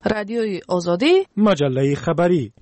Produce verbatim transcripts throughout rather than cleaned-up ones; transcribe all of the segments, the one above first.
رادیوی آزادی، مجله خبری.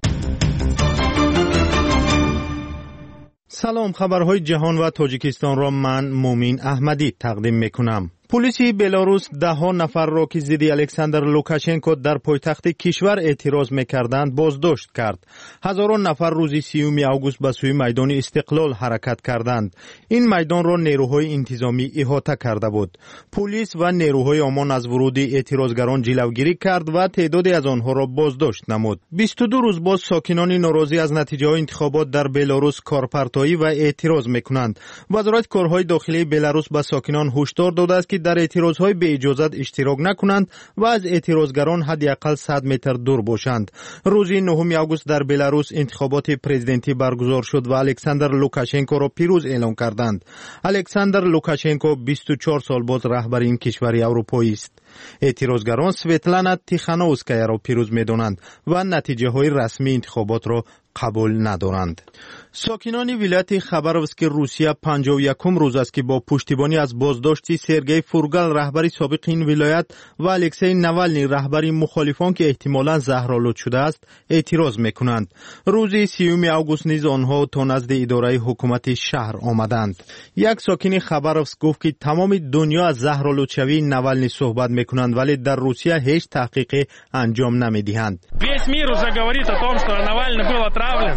سلام، خبرهای جهان و تاجیکستان را من مومین احمدی تقدیم میکنم. پلیس بلاروس ده ها نفر را که ضد الکساندر لوکاشنکو در پایتخت کشور اعتراض میکردند بازداشت کرد. هزاران نفر روز سیوم آگوست به سوی میدان استقلال حرکت کردند. این میدان را نیروهای انتظامی احاطه کرده بود. پلیس و نیروهای امان از ورود اعتراضگران جلوگیری کرد و تعدادی از آنها را بازداشت نمود. بیست و دو روز باز ساکنان ناراضی از نتیجه های انتخابات در بلاروس کارپرتایی و اعتراض میکنند. وزارت کارهای داخلی بلاروس به ساکنان هشدار داده است که در اعتراضهای به اجازت اشتراک نکنند و از اعتراضگران حداقل صد متر دور باشند. روز نهم آگوست در بلاروس انتخابات پرزیدنتی برگزار شد و الکساندر لوکاشنکو را پیروز اعلام کردند. الکساندر لوکاشنکو بیست و چهار سال باز رهبر این کشور اروپایی است. اعتراضگران سویتلانا تیخانووسکایا را پیروز می‌دانند و نتیجه های رسمی انتخابات را قبول ندارند. ساکنان ولایت خبروسک روسیه پنجاه و یکم روز است که با پشتیبانی از بازداشت سرگئی فورگال رهبر سابق این ولایت و الکسی ناوالنی رهبر مخالفان که احتمالاً زهرآلود شده است اعتراض میکنند. روز سیوم آگوست نیز آنها تا نزد اداره حکومت شهر آمدند. یک ساکن خبروسک گفت که تمام دنیا از زهرآلودشوی ناوالنی صحبت میکنند ولی در روسیه هیچ تحقیقی انجام نمیدهند. Весь мир уже говорит о том, что Навальный был отравлен.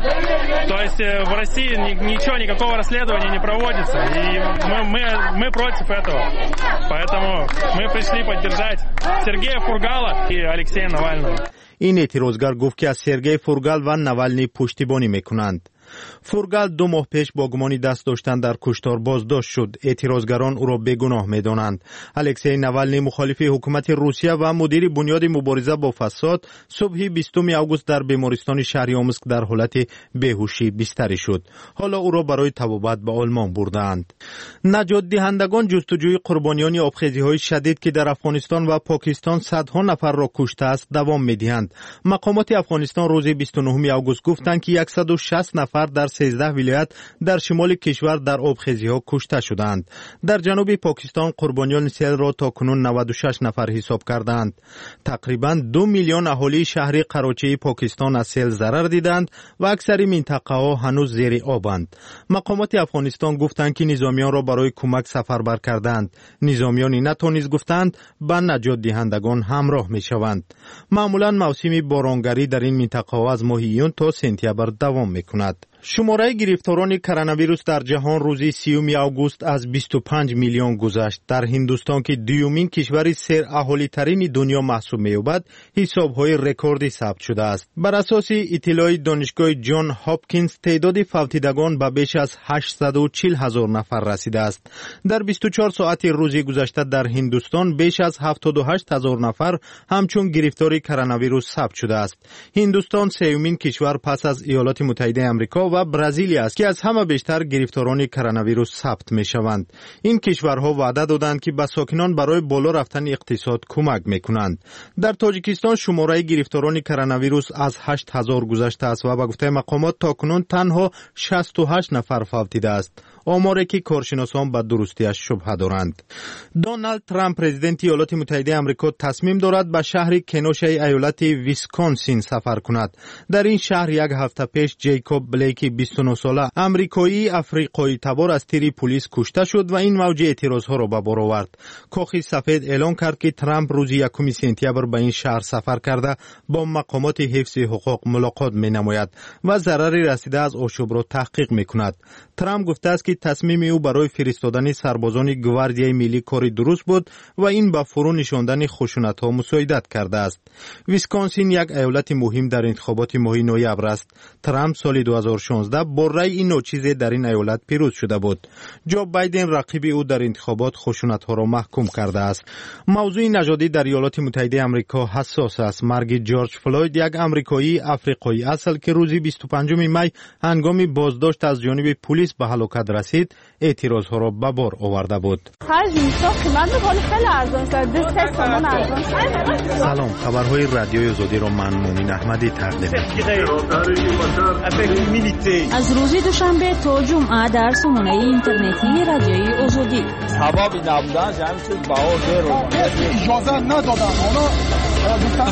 То есть в России ничего, никакого расследования не проводится. И мы, мы, мы против этого. Поэтому мы пришли поддержать Сергея Фургала и Алексея Навального. این اعتراضگر گفت که از سرگئی فورگال و ناوالنی پشتیبانی میکنند. فورگال دو ماه پیش با گمان دست داشتن در کشتار بازداشت شد. اعتراضگران او را بیگناه می‌دانند. الکسی ناوالنی مخالف حکومت روسیه و مدیر بنیاد مبارزه با فساد صبح بیستم آگوست در بیمارستان شهر آموسک در حالت بیهوشی بستری شد. حالا او را برای طبابت به آلمان بردند. نجات دهندگان جستجوی قربانیان آبخیزی‌های شدید که در افغانستان و پاکستان صدها نفر را کشته است دوام می‌دهند. مقامات افغانستان روز بیست و نهم آگوست گفتند که صد و شصت نفر در سیزده ولایت در شمال کشور در آبخیزی‌ها کشته شدند. در جنوب پاکستان قربانیان سیل را تا کنون نود و شش نفر حساب کردند. تقریباً دو میلیون اهالی شهر قراچی پاکستان از سیل ضرر دیدند و اکثر منطقه‌ها هنوز زیر آبند. مقامات افغانستان گفتند که نظامیان را برای کمک سفربر کردند. نظامیانی نتونست گفتند با نجات دهندگان همراه می‌شوند. معمولاً موسم بارانگری در این منطقه‌ها از ماه یون تا سپتامبر دوام می‌کند. شماره گرفتاران کرونا ویروس در جهان روز سیوم آگوست از بیست و پنج میلیون گذشت. در هندوستان که دومین کشور سر اهالی ترین دنیا محسوب می‌یابد، حساب‌های رکوردی ثبت شده است. بر اساس اطلاع دانشگاه جان هاپکینز تعداد فوتیدگان به بیش از هشتصد و چهل هزار نفر رسیده است. در بیست و چهار ساعت روز گذشته در هندوستان بیش از هفتاد و هشت هزار نفر همچون گرفتار کرونا ویروس ثبت شده است. هندوستان سومین کشور پس از ایالات متحده آمریکا و برزیل است که از همه بیشتر گرفتاران کرونا ویروس ثبت می‌شوند. این کشورها وعده دادند که به ساکنان برای بالا رفتن اقتصاد کمک می‌کنند. در تاجیکستان شماره گرفتاران کرونا ویروس از هشت هزار گذشته است و به گفته مقامات تاکنون تنها شصت و هشت نفر فوتیده است. آماری که کارشناسان به درستیش شبهه دارند. دونالد ترامپ پرزیدنت ایالات متحده آمریکا تصمیم دارد به شهر کنوشای ایالت ویسکانسین سفر کند. در این شهر یک هفته پیش جیکوب بلیک بیست و نه ساله آمریکایی افریقایی تبار از تیر پلیس کشته شد و این موج اعتراضها را به بار آورد. کاخ سفید اعلام کرد که ترامپ روز یکم سپتامبر به این شهر سفر کرده با مقامات حفظ حقوق ملاقات می‌نماید و ضرری رسیده از آشوب را تحقیق می‌کند. ترامپ گفته است که تصمیم او برای فرستادن سربازان گواردیای ملی کاری درست بود و این به فرو نشاندن خشونت‌ها مساعدت کرده است. ویسکانسین یک ایالت مهم در انتخابات ماه نوامبر است. ترامپ سال دو هزار و شانزده با رأی ناچیز در این ایالت پیروز شده بود. جو بایدن رقیب او در انتخابات خشونت‌ها را محکوم کرده است. موضوع نژادی در ایالات متحده آمریکا حساس است. مرگ جورج فلوید یک آمریکایی افریقایی اصل که روز بیست و پنجم می هنگام بازداشت از جانب پلیس به هلاکت رسید، اعتراضها را به بار آورده بود. سلام، خبرهای رادیوی آزادی را من مومین احمدی تقدیم می‌کنم. از روز دوشنبه تا جمعه در سامانه اینترنتی رادیوی آزادی. سببی نبودن جمعیت باور رو اجازه ندادن. حالا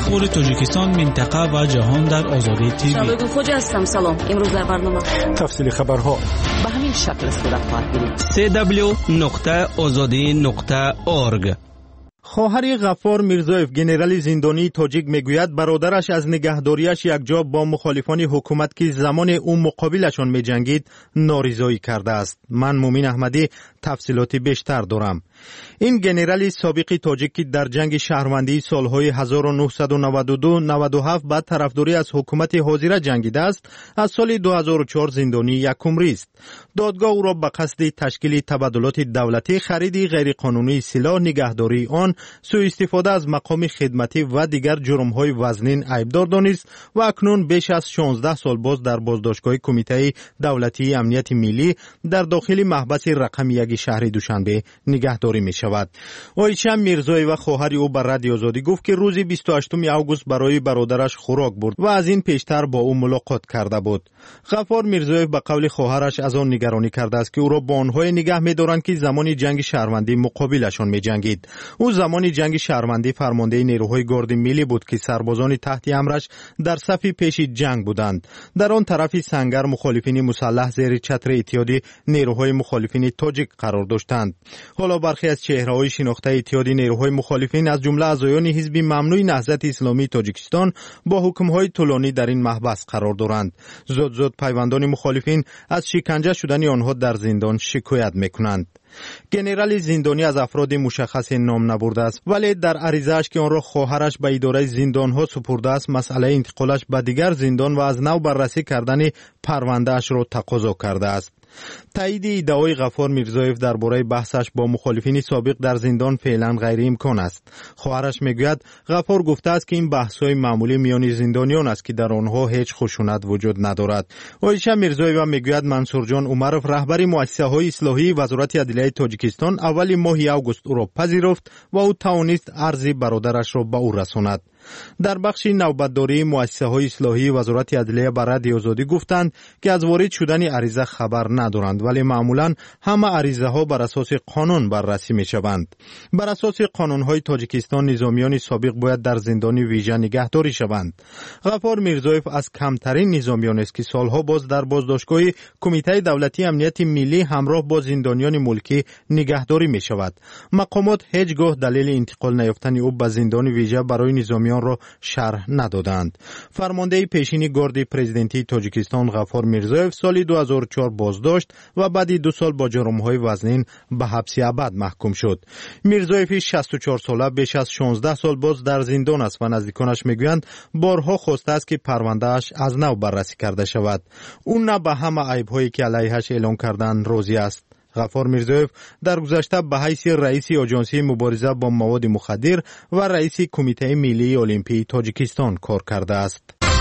اخبار تاجیکستان، منطقه و جهان در آزادی تیوی. شبگو خوجا هستم. سلام. امروز در برنامه تفصیل خبرها به همین شکل صورت خواهد گرفت. سی دبلیو نقطه آزادی نقطه اورگ. خواهر غفار میرزایف گنرال زندانی تاجیک میگوید برادرش از نگهداریش یکجا با مخالفان حکومت که زمان او مقابلشان میجنگید نارضایی کرده است. من مومین احمدی تفصیلات بیشتر دارم. این گنرال سابق تاجیک که در جنگ شهروندی سالهای هزار و نهصد و نود و دو نود و هفت بعد طرفداری از حکومت حاضره جنگیده است، از سال دو هزار و چهار زندانی یکمری است. دادگاه او را به قصد تشکیل تبادلات دولتی، خرید غیرقانونی سلاح، نگهداری آن، سوء استفاده از مقام خدمتی و دیگر جرم‌های وزنین عیبدار دانست و اکنون بیش از شانزده سال باز در بازداشتگاه کمیته دولتی امنیت ملی در داخل محبس رقم یک شهر دوشنبه نگهداری می شود. آیچه میرزایی و خواهر او بر رادیو آزادی گفت که روز بیست و هشتم آگوست برای برادرش خوراک برد و از این پیشتر با او ملاقات کرده بود. غفار میرزایی به قول خواهرش از آن نگرانی کرده است که او را با آنهای نگه می دارند که زمان جنگ شهروندی مقابلشان می جنگید. او زمان جنگ شهروندی فرمانده نیروهای گارد ملی بود که سربازان تحت امرش در صف پیش جنگ بودند. در آن طرف سنگر مخالفین مسلح زیر چتر اتحادیه نیروهای مخالفین تاجیک قرار داشتند. حالا برخی از چهره‌های شناخته اتحادیه نیروهای مخالفین از جمله اعضایان حزب ممنوع نهضت اسلامی تاجیکستان با حکم‌های طولانی در این محبس قرار دارند. زود زود پیوندان مخالفین از شکنجه شدن آنها در زندان شکایت می‌کنند. گنرال زندانی از افراد مشخص نام نبرده است، ولی در عریضه‌اش که آن را خواهرش به اداره زندان‌ها سپرده است، مسئله انتقالش به دیگر زندان و از نو بررسی کردن پرونده‌اش را تقاضا کرده است. تایید ادعای غفار میرزایف درباره بحثش با مخالفین سابق در زندان فعلا غیر امکان است. خواهرش میگوید غفار گفته است که این بحث‌های معمولی میان زندانیان است که در آنها هیچ خشونت وجود ندارد. عایشه میرزایف میگوید منصور جان عمرов رهبر مؤسسه‌های اصلاحی وزارت عدلیه تاجیکستان اول ماه آگوست او را پذیرفت و او توانست عرض برادرش را به او رساند. در بخش نوبتداری مؤسسه‌های اصلاحی وزارت عدلیه بر رادیو آزادی گفتند که از وارد شدن عریضه خبر ندارند، ولی معمولاً همه عریضه‌ها بر اساس قانون بررسی می‌شوند. بر اساس قانون‌های تاجیکستان نظامیان سابق باید در زندان ویژه نگهداری شوند. غفار میرزایف از کمترین نظامیان است که سالها باز در بازداشتگاه کمیته دولتی امنیت ملی همراه با زندانیان ملکی نگهداری می‌شود. مقامات هیچگاه دلیل انتقال نیافتن او به زندان ویژه برای نظامیان را شرح ندادند. فرمانده پیشین گارد پرزیدنتی تاجیکستان غفار میرزایف سال دو هزار و چهار بازداشت و بعد دو سال با جرم‌های وزنین به حبس ابد محکوم شد. میرزایف شصت و چهار ساله بیش از شانزده سال باز در زندان است و نزدیکانش میگویند بارها خواسته است که پرونده‌اش از نو بررسی کرده شود. او نه به همه عیب‌هایی که علیهش اعلام کردند راضی است. غفار میرزایف در گذشته به حیث رئیس آژانسی مبارزه با مواد مخدر و رئیس کمیته ملی المپی تاجیکستان کار کرده است.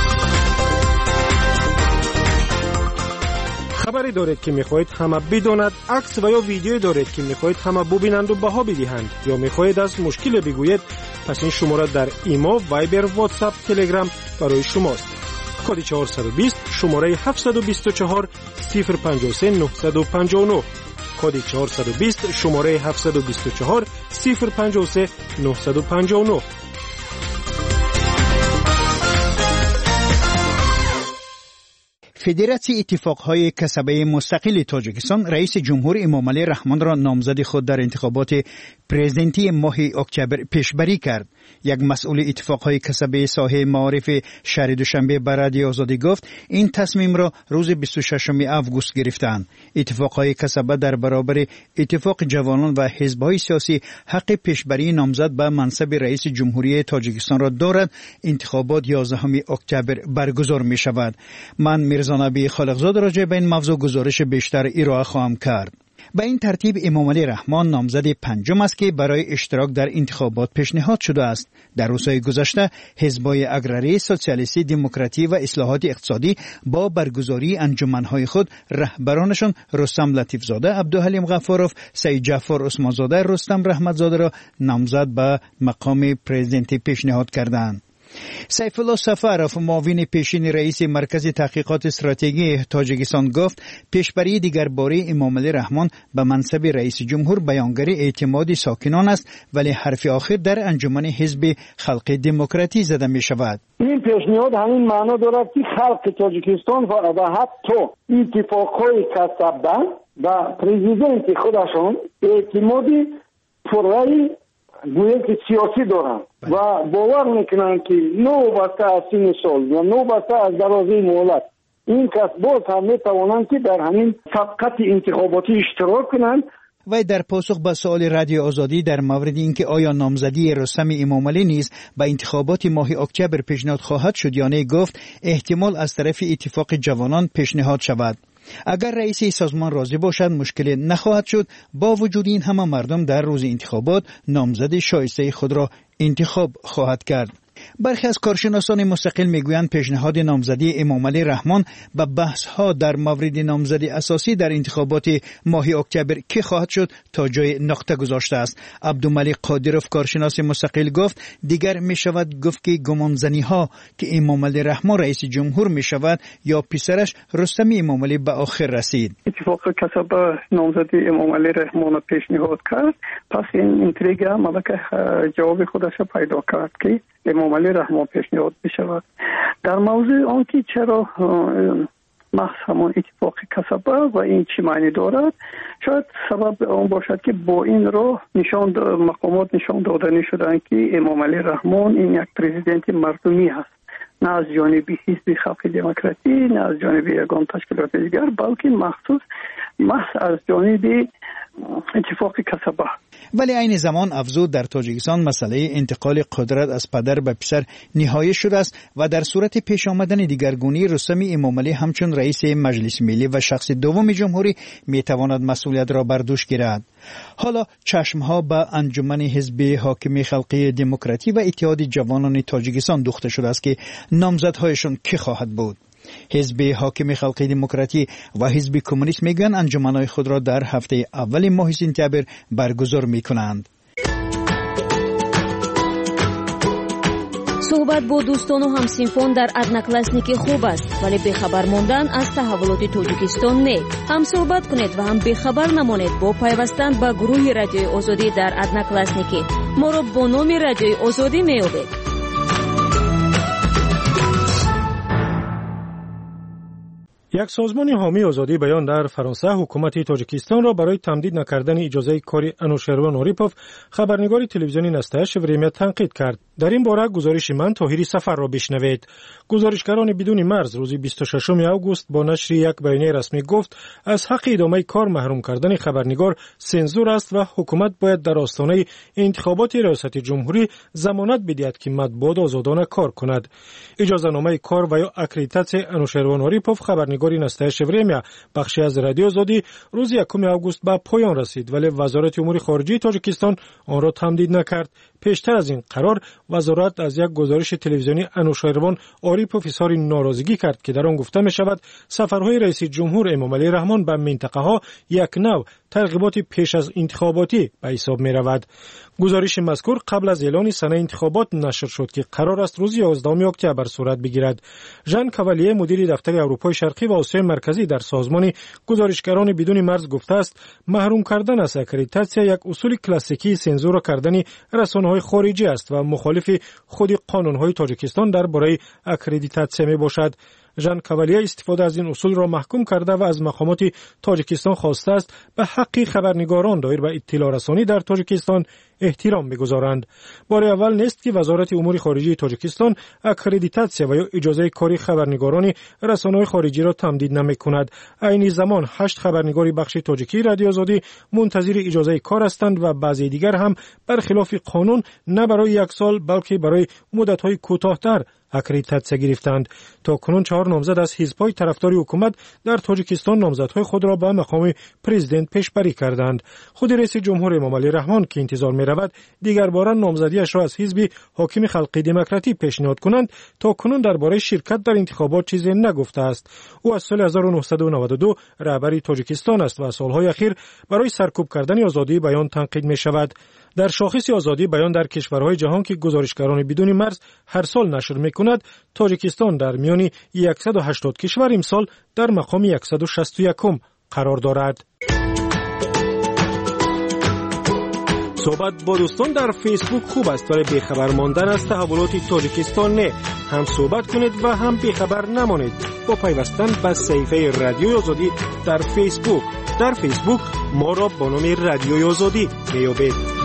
خبری دارید که میخواهید همه بداند، عکس و یا ویدیویی دارید که میخواهید همه ببینند و بها بدهند، یا میخواهید از مشکل بگویید، پس این شماره در ایما، وایبر، واتساپ، تلگرام برای شماست. کد چهارصد و بیست شماره هفتصد و بیست و چهار صفر پنجاه و سه نهصد و پنجاه و نه. کد چهارصد و بیست شماره هفتصد و بیست و چهار صفر پنجاه و سه نهصد و پنجاه و نه. فدراسیون اتفاقهای کسبه مستقل تاجیکستان رئیس جمهور امامعلی رحمان را نامزد خود در انتخابات پرزیدنتی ماه اکتبر پیشبری کرد. یک مسئول اتفاقهای کسبه ساحه معارف شهر دوشنبه بر رادیو آزادی گفت این تصمیم را روز بیست و ششم آگوست گرفتند. اتفاقهای کسبه در برابر اتفاق جوانان و حزب‌های سیاسی حق پیشبری نامزد به منصب رئیس جمهوری تاجیکستان را دارد. انتخابات یازدهم اکتبر برگزار می شود. من میرزا نبی خالقزاد راجع به این موضوع گزارش بیشتر ارائه خواهم کرد. به این ترتیب امامعلی رحمان نامزد پنجم است که برای اشتراک در انتخابات پیشنهاد شده است. در روزهای گذشته حزب‌های اگراری، سوسیالیستی، دموکراتی و اصلاحات اقتصادی با برگزاری انجمن‌های خود رهبرانشان رستم لطیفزاده، عبدالحلیم غفاروف، سید جعفر عثمانزاده، رستم رحمتزاده را نامزد به مقام پرزیدنتی پیشنهاد کردند. سیف الله سفرов معاون پیشین رئیس مرکز تحقیقات استراتژی تاجیکستان گفت پیشبری دیگرباره امامعلی رحمان به منصب رئیس جمهور بیانگر اعتماد ساکنان است، ولی حرف آخر در انجمن حزب خلق دموکراتی زده می شود. این پیشنهاد همین معنا دارد که خلق تاجیکستان و حتی اتفاقهای کسبه و پرزیدنت خودشان اعتمادی پررای گویا که سیاسی دارند و باور میکنند که نوبسته از سین سال و نوبسته از درازه مهلت این کس باز هم میتوانند که در همین سبقت انتخاباتی اشتراک کنند. وی در پاسخ به سوال رادیو آزادی در مورد اینکه آیا نامزدی رستم امامعلی نیز به انتخابات ماه اکتبر پیشنهاد خواهد شد یا نه، گفت احتمال از طرف اتفاق جوانان پیشنهاد شود. اگر رئیس سازمان راضی باشد مشکلی نخواهد شد. با وجود این همه مردم در روز انتخابات نامزد شایسته خود را انتخاب خواهد کرد. برخی از کارشناسان مستقل میگویند پیشنهاد نامزدی امامعلی رحمان به بحث ها در مورد نامزدی اساسی در انتخابات ماه اکتبر که خواهد شد تا جای نقطه گذاشته است. عبدالملک قادروف کارشناس مستقل گفت دیگر می شود گفت که گمانزنی ها که امامعلی رحمان رئیس جمهور می شود یا پسرش رستم امامعلی به آخر رسید. اتفاق کسب نامزدی امامعلی رحمان پیشنهاد کرد، پس این انتریگا ملک جواب خودش پیدا کرد که امامعلی رحمان پیشنهاد بشود. در موضوع آنکه چرا محض همان اتفاق کسبه و این چی معنی دارد، شاید سبب آن باشد که با این راه نشان مقامات نشان دادنی شدند که امامعلی رحمان این یک پرزیدنت مردمی هست، نه از جانب حزب خلق دموکراتی، نه از جانب یگان تشکیلات دیگر، بلکه مخصوص محض از جانب اتفاق کسبه. ولی این زمان افزود در تاجیکستان مسئله انتقال قدرت از پدر به پسر نهایی شده است و در صورت پیش آمدن دیگرگونی رستم امامعلی همچون رئیس مجلس ملی و شخص دوم جمهوری می تواند مسئولیت را بر دوش گیرد. حالا چشمها به انجمن حزب حاکم خلقی دموکراتی و اتحاد جوانان تاجیکستان دوخته شده است که نامزدهایشان کی خواهد بود. حزب حاکم خلقی دموکراتی و حزب کمونیست میگن انجمنهای خود را در هفته اول ماه سپتامبر برگزار میکنند. صحبت با دوستان و همسینفون در ادناکلاسنیکی خوب است، ولی بخبر ماندن از تحولات تاجیکستان نه. هم صحبت کنید و هم بخبر نمانید با پیوستن به گروه رادیوی آزادی در ادناکلاسنیکی. ما را با نام رادیوی آزادی میابید. یک سازمان حامی آزادی بیان در فرانسه حکومت تاجیکستان را برای تمدید نکردن اجازه کاری انوشروان اوریپوف خبرنگار تلویزیونی نستایش وریمیا تنقید کرد. در این باره گزارش من طاهری سفر را بشنوید. گزارشگران بدون مرز روز بیست و ششم آگوست با نشر یک بیانیه رسمی گفت از حق ادامه کار محروم کردن خبرنگار سنزور است و حکومت باید در آستانه انتخابات ریاست جمهوری ضمانت بدهد که مطبوعات آزادانه کار کند. اجازهنامه کار و یا اکریدیتاسیون انوشروان اوریپوف خبرنگار نستایش وریمیا بخشی از رادیو آزادی روز یکم آگوست به پایان رسید، ولی وزارت امور خارجه تاجیکستان آن را تمدید نکرد. پیشتر از این قرار وزارت از یک گزارش تلویزیونی انوشروان اوریپوف اظهار ناراضگی کرد که در آن گفته می شود سفرهای رئیس جمهور امامعلی رحمان به منطقه ها یک نوع ترغیبات پیش از انتخاباتی به حساب می رود. گزارش مذکور قبل از اعلان سنه انتخابات نشر شد که قرار است روز یازدهم اکتبر صورت بگیرد. ژان کاوالیه مدیر دفتر اروپای شرقی و آسیای مرکزی در سازمان گزارشگران بدون مرز گفته است محروم کردن از اکریدیتاسیون یک اصول کلاسیکی سانسور کردن رسانه‌های خارجی است و مخالف خود قانون‌های تاجیکستان درباره اکریدیتاسیون میباشد. ژان کاوالیه استفاده از این اصول را محکوم کرده و از مقامات تاجیکستان خواسته است به حق خبرنگاران دایر به اطلاع رسانی در تاجیکستان احترام بگذارند. بار اول نیست که وزارت امور خارجه تاجیکستان اکریدیتاسیون و یا اجازه کاری خبرنگاران رسانه‌های خارجی را تمدید نمی‌کند. عین زمان هشت خبرنگاری بخش تاجیکی رادیو آزادی منتظر اجازه کار هستند و بعضی دیگر هم برخلاف قانون نه برای یک سال بلکه برای مدت‌های کوتاه‌تر اکریدیتاسیون گرفتند. تا کنون چهار نامزد از حزب‌های طرفدار حکومت در تاجیکستان نامزدهای خود را به مقام پرزیدنت پیشبری کردند. خود رئیس جمهور امامعلی رحمان که انتظار می رود دیگر بار نامزدیش را از حزب حاکم خلقی دموکراتی پیشنهاد کنند، تا کنون درباره شرکت در انتخابات چیزی نگفته است. او از سال هزار و نهصد و نود و دو رهبر تاجیکستان است و سالهای اخیر برای سرکوب کردن آزادی بیان تنقید می شود. در شاخص آزادی بیان در کشورهای جهان که گزارشگران بدون مرز هر سال نشر می کند، تاجیکستان در میان صد و هشتاد کشور امسال در مقام صد و شصت و یک قرار دارد. صحبت با دوستان در فیسبوک خوب است، ولی بیخبر ماندن از تحولات تاجیکستان نه. هم صحبت کنید و هم بیخبر نمانید با پیوستن به صفحه رادیوی آزادی در فیسبوک. در فیسبوک ما را با نام رادیوی آزادی بیابید.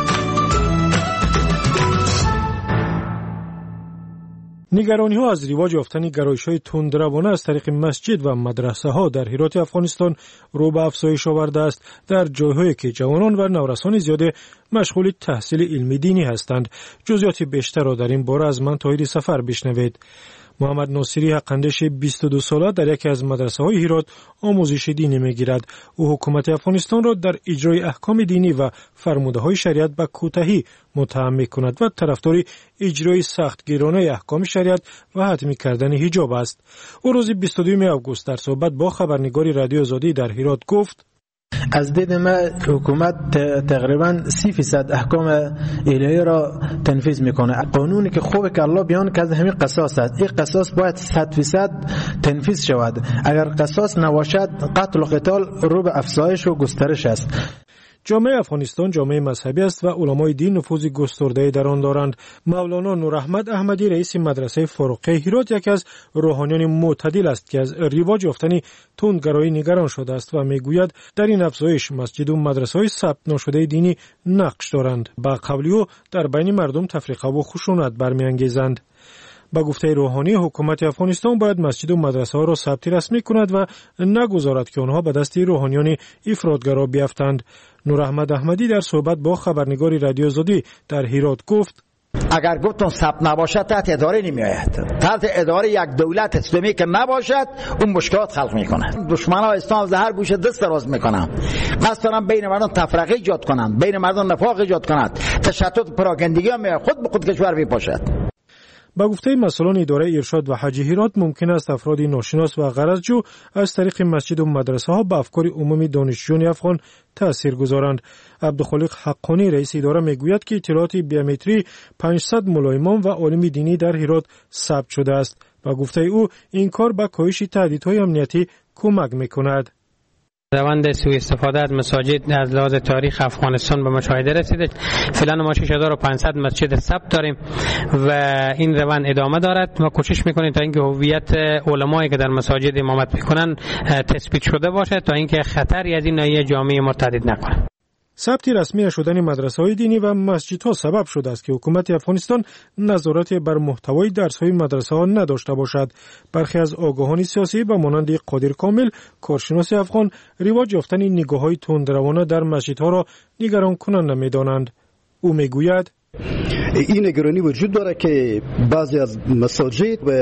نگرانی ها از رواج یافتن گرایش های تندروانه از طریق مسجد و مدرسه ها در هرات افغانستان رو به افزایش آورده است، در جایهایی که جوانان و نورسان زیاده مشغول تحصیل علمی دینی هستند. جزئیات بیشتر را در این باره از من طاهر سفر بشنوید. محمد ناصری حقاندیش بیست و دو ساله در یکی از مدرسه های هرات آموزش دینی میگیرد. او حکومت افغانستان را در اجرای احکام دینی و فرموده های شریعت به کوتاهی متهم میکند و طرفدار اجرای سختگیرانه احکام شریعت و حتمی کردن حجاب است. او روز بیست و دوم آگوست در صحبت با خبرنگار رادیو آزادی در هرات گفت: از دید ما حکومت تقریبا سی فیصد احکام الهی را تنفیذ میکنه. قانونی که خوبه که الله بیان که از همین قصاص است، این قصاص باید صد فیصد تنفیذ شود. اگر قصاص نباشد قتل و قتال رو به افزایش و گسترش است. جامعه افغانستان جامعه مذهبی است و علمای دین نفوذ گسترده‌ای در آن دارند. مولانا نوراحمد احمدی رئیس مدرسه فاروقه هرات یکی از روحانیان معتدل است که از رواج یافتن تندگرایی نگران شده است و میگوید در این افزایش مسجد و مدرسه‌های ثبت نشده دینی نقش دارند. با قول او در بین مردم تفریقه و خشونت برمی‌انگیزند. با گفته روحانی حکومت افغانستان باید مسجد و مدرسه ها را ثبت رسمی کند و نگذارد که آنها به دست روحانیان افراطگرا بیفتند. نوراحمد احمدی در صحبت با خبرنگار رادیو آزادی در هرات گفت: اگر گفتون ثبت نباشد تحت اداره نمی آید. تحت اداره یک دولت اسلامی که نباشد اون مشکلات خلق می کند. دشمنان اسلام از هر گوشه دست دراز می کنند. قصد دارن بین مردم تفرقه ایجاد کنند، بین مردم نفاق ایجاد کنند، تشتت پراکندگی هم خود به خود کشور میپاشد. با گفته مسئولان اداره ارشاد و حج هرات ممکن است افراد ناشناس و غرضجو از طریق مسجد و مدرسه ها به افکار عمومی دانشجویان افغان تأثیر گذارند. عبدالخالق حقانی رئیس اداره میگوید که اطلاعات بیومتری پانصد ملایمان و عالم دینی در هرات ثبت شده است. با گفته او این کار به کاهش تهدیدهای امنیتی کمک میکند. روند سوء استفاده از مساجد از لحاظ تاریخ افغانستان به مشاهده رسیده. فعلا ما شش هزار و پانصد مسجد ثبت داریم و این روند ادامه دارد. ما کوشش میکنیم تا اینکه هویت علمایی که در مساجد امامت میکنن تثبیت شده باشه تا اینکه خطری از این ناحیه جامعه ما تهدید نکنه. ثبت رسمی شدن مدرسه‌های دینی و مسجدها سبب شده است که حکومت افغانستان نظارت بر محتوای درس‌های مدرسه‌ها نداشته باشد. برخی از آگاهان سیاسی به مانند قادر کامل، کارشناس افغان، رواج یافتن نگاه‌های تندروانه در مسجدها را نگران کننده می‌دانند. او میگوید: این نگرانی وجود داره که بعضی از مساجد و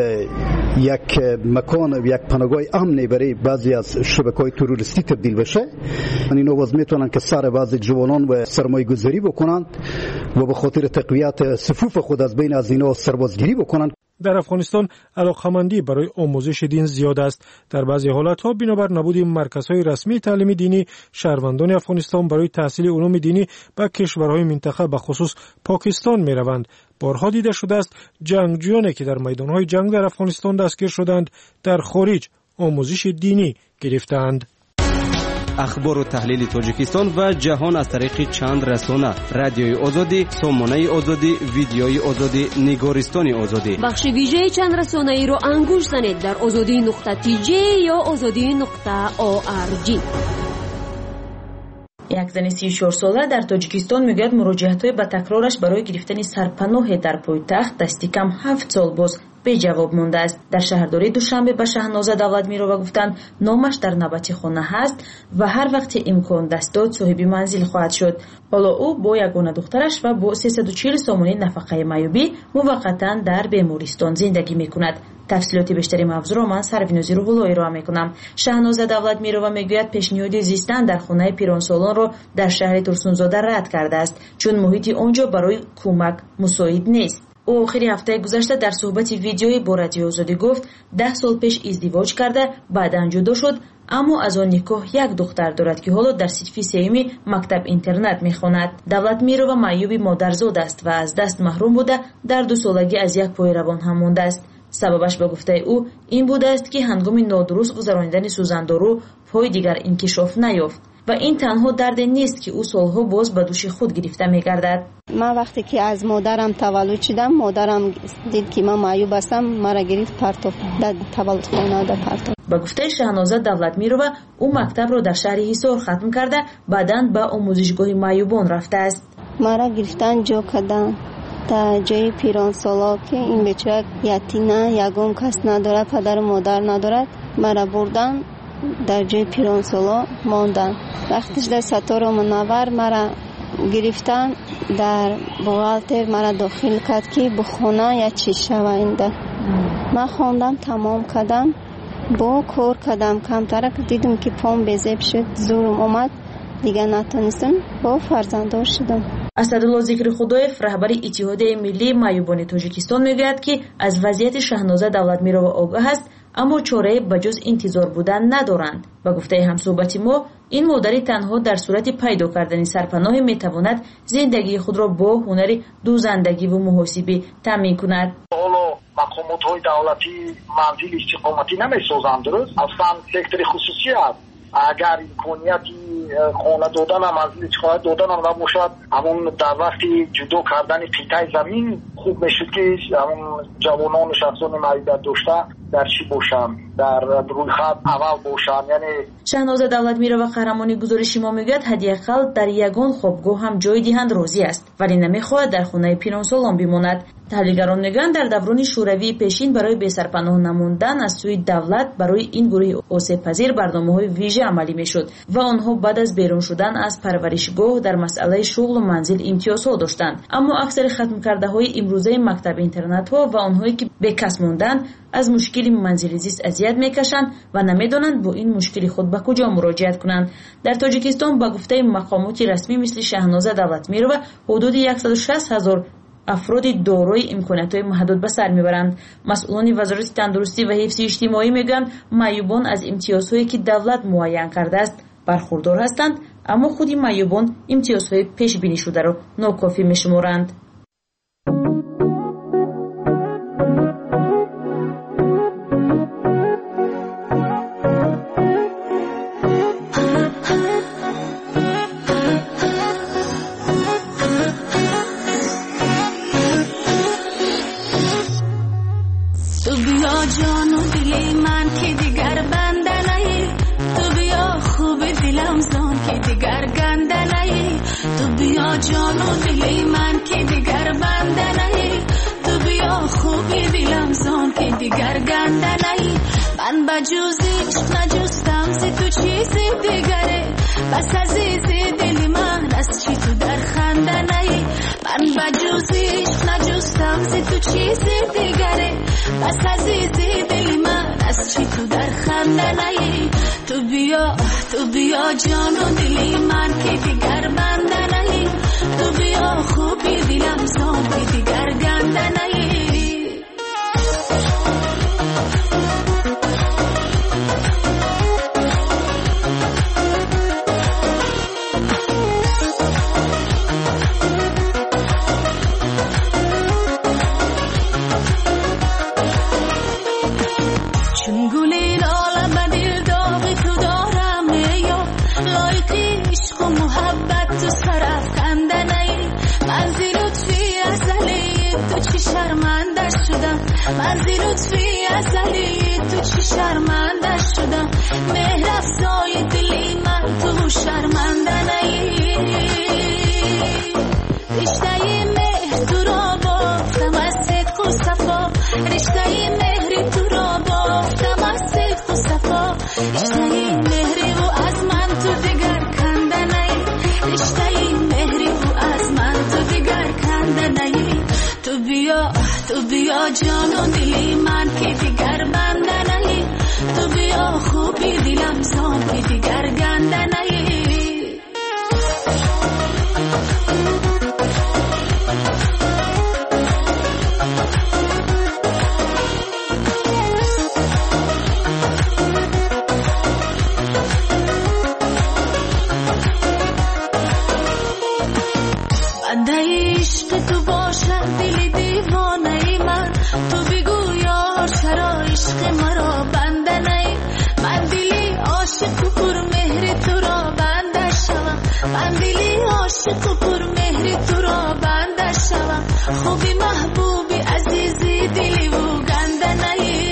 یک مکان و یک پناهگاه امنی برای بعضی از شبکه‌های تروریستی تبدیل بشه. اینا باز میتونن که سر بعضی جوانان و سرمایه گذاری بکنند و به خاطر تقویت صفوف خود از بین از اینا سربازگیری بکنند. در افغانستان علاقمندی برای آموزش دین زیاد است. در بعضی حالت‌ها بنابر نبود مرکزهای رسمی تعلیم دینی، شهروندان افغانستان برای تحصیل علوم دینی به کشورهای منطقه به خصوص پاکستان می‌روند. بارها دیده شده است جنگجویانی که در میدان‌های جنگ در افغانستان دستگیر شدند در خارج آموزش دینی گرفتند. اخبار و تحلیل تاجیکستان و جهان از طریق چند رسانه: رادیوی آزادی، سامانه آزادی، ویدیوی آزادی، نگارستان آزادی. بخش ویژه چند رسانه ای رو انگوش زنید در آزادی نقطه تی جی یا آزادی نقطه او آر جی. یک زن سی و چهار ساله در تاجیکستان میگوید مراجعت‌های با تکرارش برای گرفتن سرپناه در پایتخت دستی کم هفت سال باز به جواب مانده است. در شهرداری دوشنبه به شهنازه دولتمیرова گفتند نامش در نوبتی خانه هست و هر وقت امکان دست داد صاحب منزل خواهد شد. حالا او با یگانه دخترش و با سیصد و چهل سامانه نفقه معیوبی موقتا در بیمارستان زندگی میکند. تفصیلات بیشتری موضوع را من سروینوزی روح‌اللهی ارائه میکنم. شهنازه دولتمیرова میگوید پیشنهاد زیستن در خانه پیرانسالان را در شهر ترسونزاده رد کرده است چون محیط آنجا برای کمک مساعد نیست. او آخر هفته گذشته در صحبت ویدیویی با رادیو آزادی گفت ده سال پیش ازدواج کرده بعداً جدا شد، اما از آن نکاح یک دختر دارد که حالا در صنف سیوم مکتب اینترنت میخواند. دولتمیرова معیوب مادرزاد است و از دست محروم بوده در دو سالگی از یک پای روان هم مانده است. سببش به گفته او این بوده است که هنگام نادرست گذراندن سوزندارو پای دیگر انکشاف نیافت و این تنها درد نیست که او سالها باز به دوش خود گرفته میگردد. من وقتی که از مادرم تولد شدم مادرم دید که من معیوب هستم، مرا گرفت پرتاب در تولد خانه در پرتاب. به گفته شهنازه دولتمیرова او مکتب را در شهر حصار ختم کرده بعداً به آموزشگاه معیوبان رفته است. مرا گرفتن جا کردن در جای پیرانسالا که این بچه یتیمه، یگان کس ندارد، پدر و مادر ندارد، مرا بردن در جای پیرانسالا ماندن. وقتش در ستاره منور مرا گرفتن در بغالتر مرا داخل کرد که بخونه یا چی شوینده. من خواندم تمام کردم، با کار کردم، کمتر دیدم که پام بزیب شد، زورم اومد دیگه نتونستم، با فرزندار شدم. اسدالله ذکر خدایف رهبر اتحادیه ملی معیوبان تاجیکستان میگوید که از وضعیت شهنازه دولتمیرова آگاه است اما چاره بجز انتظار بودن ندارند. با گفته همصحبت ما این مادری تنها در صورت پیدا کردن سرپناه میتواند زندگی خود را با هنر دوزندگی و محاسبه تامین کند. حالا مقامات دولتی منزل استقامتی نمیسازند، درست؟ اصلا سکتور خصوصی است. اگر امکانیتی خانه دادن هم از خانه دادن هم نباشد، همون در وقتی جدا کردن قطعه زمین خوب میشد که همون جوانان شخصان معیوبیت داشته در چی باشن، در روی خط اول باشن. یعنی شهنازه دولتمیرova قهرمانی گزارش ما میگوید حداقل در یگان خوابگاه هم جای دهند راضی است ولی نمیخواهد در خانه پیرانسالان بماند. تحلیلگران میگویند در دوران شوروی پیشین برای بی‌سرپناه نموندن از سوی دولت برای این گروه آسیب پذیر برنامه‌های ویژه عملی میشد و آنها بعد از بیرون شدن از پرورشگاه در مسئله شغل و منزل امتیازها داشتند. اما اکثر ختم کرده های امروزه مکتب اینترنت ها و آنهایی که به کس ماندن از مشکل منزل زیست اذیت میکشند و نمیدانند با این مشکل خود به کجا مراجعت کنند. در تاجیکستان با گفته مقامات رسمی مثل شهنازه دولتمیرova حدود صد و شصت هزار افراد دارای امکانات‌های محدود به سر میبرند. مسئولان وزارت تندرستی و حفظ اجتماعی میگویند معیوبان از امتیازهایی که دولت معین کرده است برخوردار هستند اما خود معیوبان امتیازهای پیش بینی شده را ناکافی میشمارند. جانو دلی من که دیگر بنده نهی، تو بیا خوبی دلم زان که دیگر گنده نهی. من بجوزیش نجستم زی تو چیزی دیگره، بس عزیزی دلی من از چی تو در خنده نهی. من بجوزیش نجستم زی تو چیزی دیگره، بس عزیزی دلی من از چی تو در خنده نهی. تو بیا تو بیا جانو دلی من که دیگر بنده نهی، تو بیا خوبی دلم زان که دیگر گنده نهی. چون گلی لاله به دل داغی تو دارم یا لایقی عشق و محبت تو سرفکنده نهی. من زی لطفی ازلی تو چی شرمنده شدم، من زی لطفی ازلی تو چی شرمنده شدم. مهر افزای دلی من تو شرمنده نهی. رشته مهر تو را بافتم از صدق و صفا، رشته جان و دلی من که دیگر بنده نهی تو بیا خوبی دلم زان که دیگر گنده نهی خوبی محبوبی عزیزی دلی و گنده نهی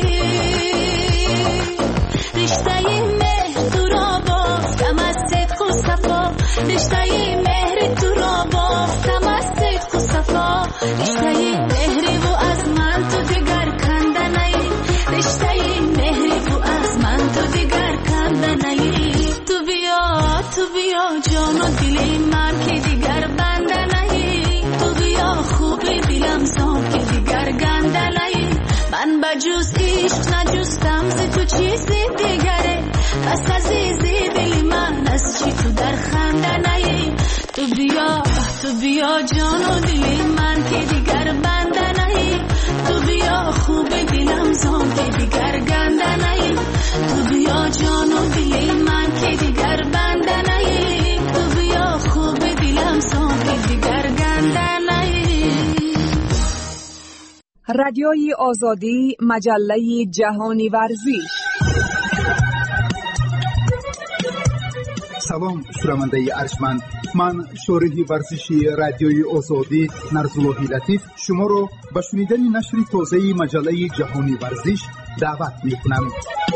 رشته مهر تو را بافتم از صدق و صفا رشته مهر تو را بافتم از صدق و صفا رشته مهری و از من تو دیگر کنده نهی رشته مهری و از من تو دیگر کنده نهی تو بیا تو بیا جان و دلی من که دیگر بنده نهی تو بیا خوبی دلم زان که دیگر گنده نهی من بجز عشق نجستم ز تو چیزی دیگره پس عزیزی دلی من از چی تو در خنده نهی تو بیا تو بیا جان و دلی من که دیگر بنده نهی تو بیا خوبی دلم زان که دیگر گنده نهی تو بیا جان و دلی من که دیگر بنده نهی تو بیا خوبی دلم زان که دیگر گنده نهی. رادیوی آزادی، مجله جهانی ورزش. سلام شنونده ارجمند، من شارح ورزشی رادیوی آزادی نرزاللهی لطیف شما را به شنیدن نشر تازه مجله جهانی ورزش دعوت می‌کنم.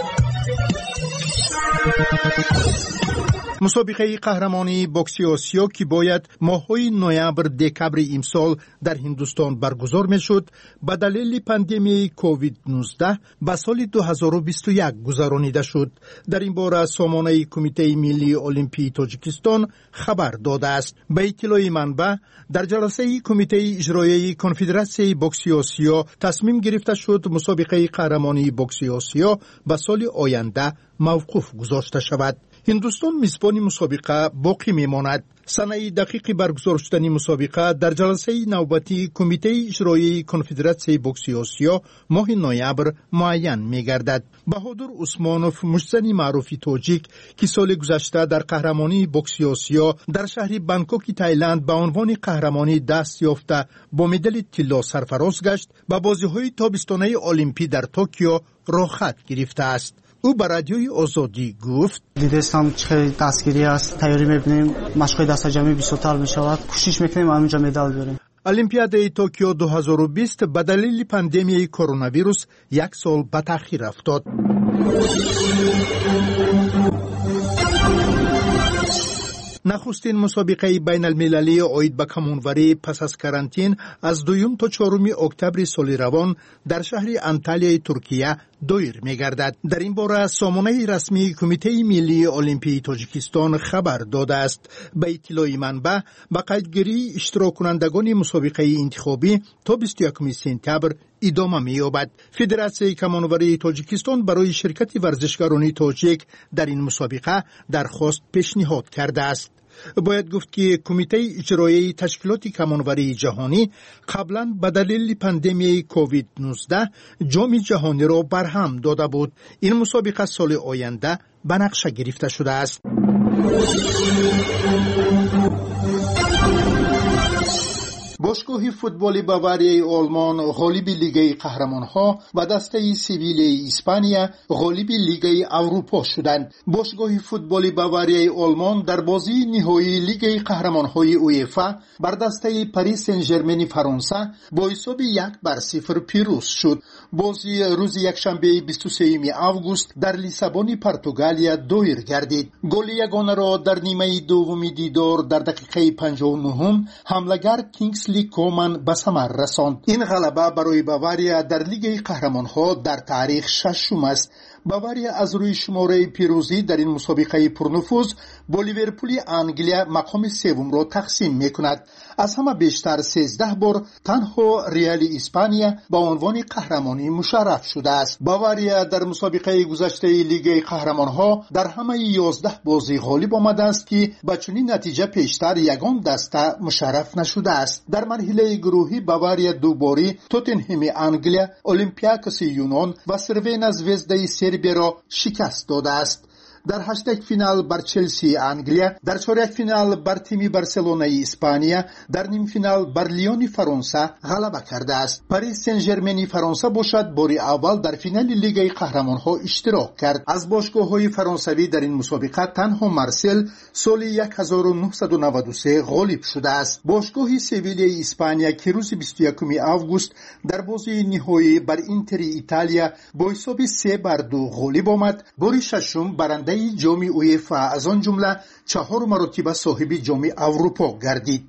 مسابقه قهرمانی بوکس آسیا که باید ماه‌های نوامبر دکبر امسال در هندوستان برگزار می‌شد به دلیل پاندمی کووید نوزده به سال دو هزار و بیست و یک گذرانیده شد. در این باره سامانه کمیته ملی المپی تاجیکستان خبر داده است. به اطلاع منبع در جلسه کمیته اجرایی کنفدراسیون بوکس آسیا تصمیم گرفته شد مسابقه قهرمانی بوکس آسیا به سال آینده موقوف گذاشته شود. هندوستان میزبان مسابقه باقی میماند. سنه دقیق برگزار شدن مسابقه در جلسه نوبتی کمیته اجرایی کنفدراسیون بوکس آسیا ماه نوامبر معین میگردد. بهادر عثمانوف مجزن معروف تاجیک که سال گذشته در قهرمانی بوکس آسیا در شهر بانکوک تایلند به عنوان قهرمانی دست یافته با مدال طلا سرفراز گشت، به بازی‌های تابستانه المپی در توکیو رخصت گرفته است. او به رادیوی آزادی گفت: دیدستان خیلی دستگیری است، تیاری می‌بینیم، مشق‌های دست جمعی بیشتر می‌شود، کوشش می‌کنیم همینجا مدال بیاریم. المپیادای توکیو دو هزار و بیست به دلیل پاندمی کرونا ویروس یک سال به تأخیر افتاد. نخستین مسابقه بین المللی عاید به کمانوری پس از کرانتین از دوم تا چهارم اکتبر سال روان در شهر انتالیای ترکیه دایر می‌گردد. در این باره سامانه رسمی کمیته ملی المپی تاجیکستان خبر داده است. به اطلاع منبع به قیدگیری اشتراک کنندگان مسابقه انتخابی تا بیست و یکم سپتامبر ادامه می‌یابد. فدراسیون کمانوری تاجیکستان برای شرکت ورزشکاران تاجیک در این مسابقه درخواست پیشنهاد کرده است. باید گفت که کمیته اجرایی تشکیلات کمانوری جهانی قبلا به دلیل پاندمی کووید نوزده جام جهانی را برهم داده بود. این مسابقه سال آینده به نقشه گرفته شده است. باشگاه فوتبال باواریای آلمان غالب لیگ قهرمان‌ها و دسته سیویل اسپانیا غالب لیگ اروپا شدند. باشگاه فوتبال باواریای آلمان در بازی نهایی لیگ قهرمان‌های اوئفا بر دسته پاریس سن ژرمن فرانسه با حساب یک بر صفر پیروز شد. بازی روز یکشنبه بیست و سوم آگوست در لیسابون پرتغالیا دایر گردید. گل یگانه را در نیمه دوم دیدار در دقیقه پنجاه و نه حمله‌گر کینگسلی کومن به ثمر رساند. این غلبه برای باواریا در لیگ قهرمان‌ها در تاریخ ششم است. باواریا از روی شماره پیروزی در این مسابقه پرنفوذ با لیورپول انگلیا مقام سوم را تقسیم میکند. از همه بیشتر سیزده بار تنها ریال اسپانیا با عنوان قهرمانی مشرف شده است. باواریا در مسابقه گذشته لیگ قهرمانها در همه یازده بازی غالب آمده است که با چنین نتیجه پیشتر یگان دسته مشرف نشده است. در مرحله گروهی باواریا دو باری توتنهام انگلیا، اولمپیاکوس یونان و سروینا زوزدای سربیا را شکست داده است. در هشتگ فینال بر چلسی انگلیا، در چهارک فینال بر تیم بارسلونای اسپانیا، در نیم فینال بر لیون فرانسه غلبه کرده است. پاریس سن ژرمن فرانسه باشد بار اول در فینال لیگ قهرمانها اشتراک کرد. از باشگاه‌های فرانسوی در این مسابقه تنها مارسل سال هزار و نهصد و نود و سه غالب شده است. باشگاه سویل اسپانیا که روز بیست و یکم آگوست در بازی نهایی بر اینتر ایتالیا با حساب سه بر دو غالب آمد. بار ششم برنده جام اویفا از آن جمله چهار مرتبه صاحب جام اروپا گردید.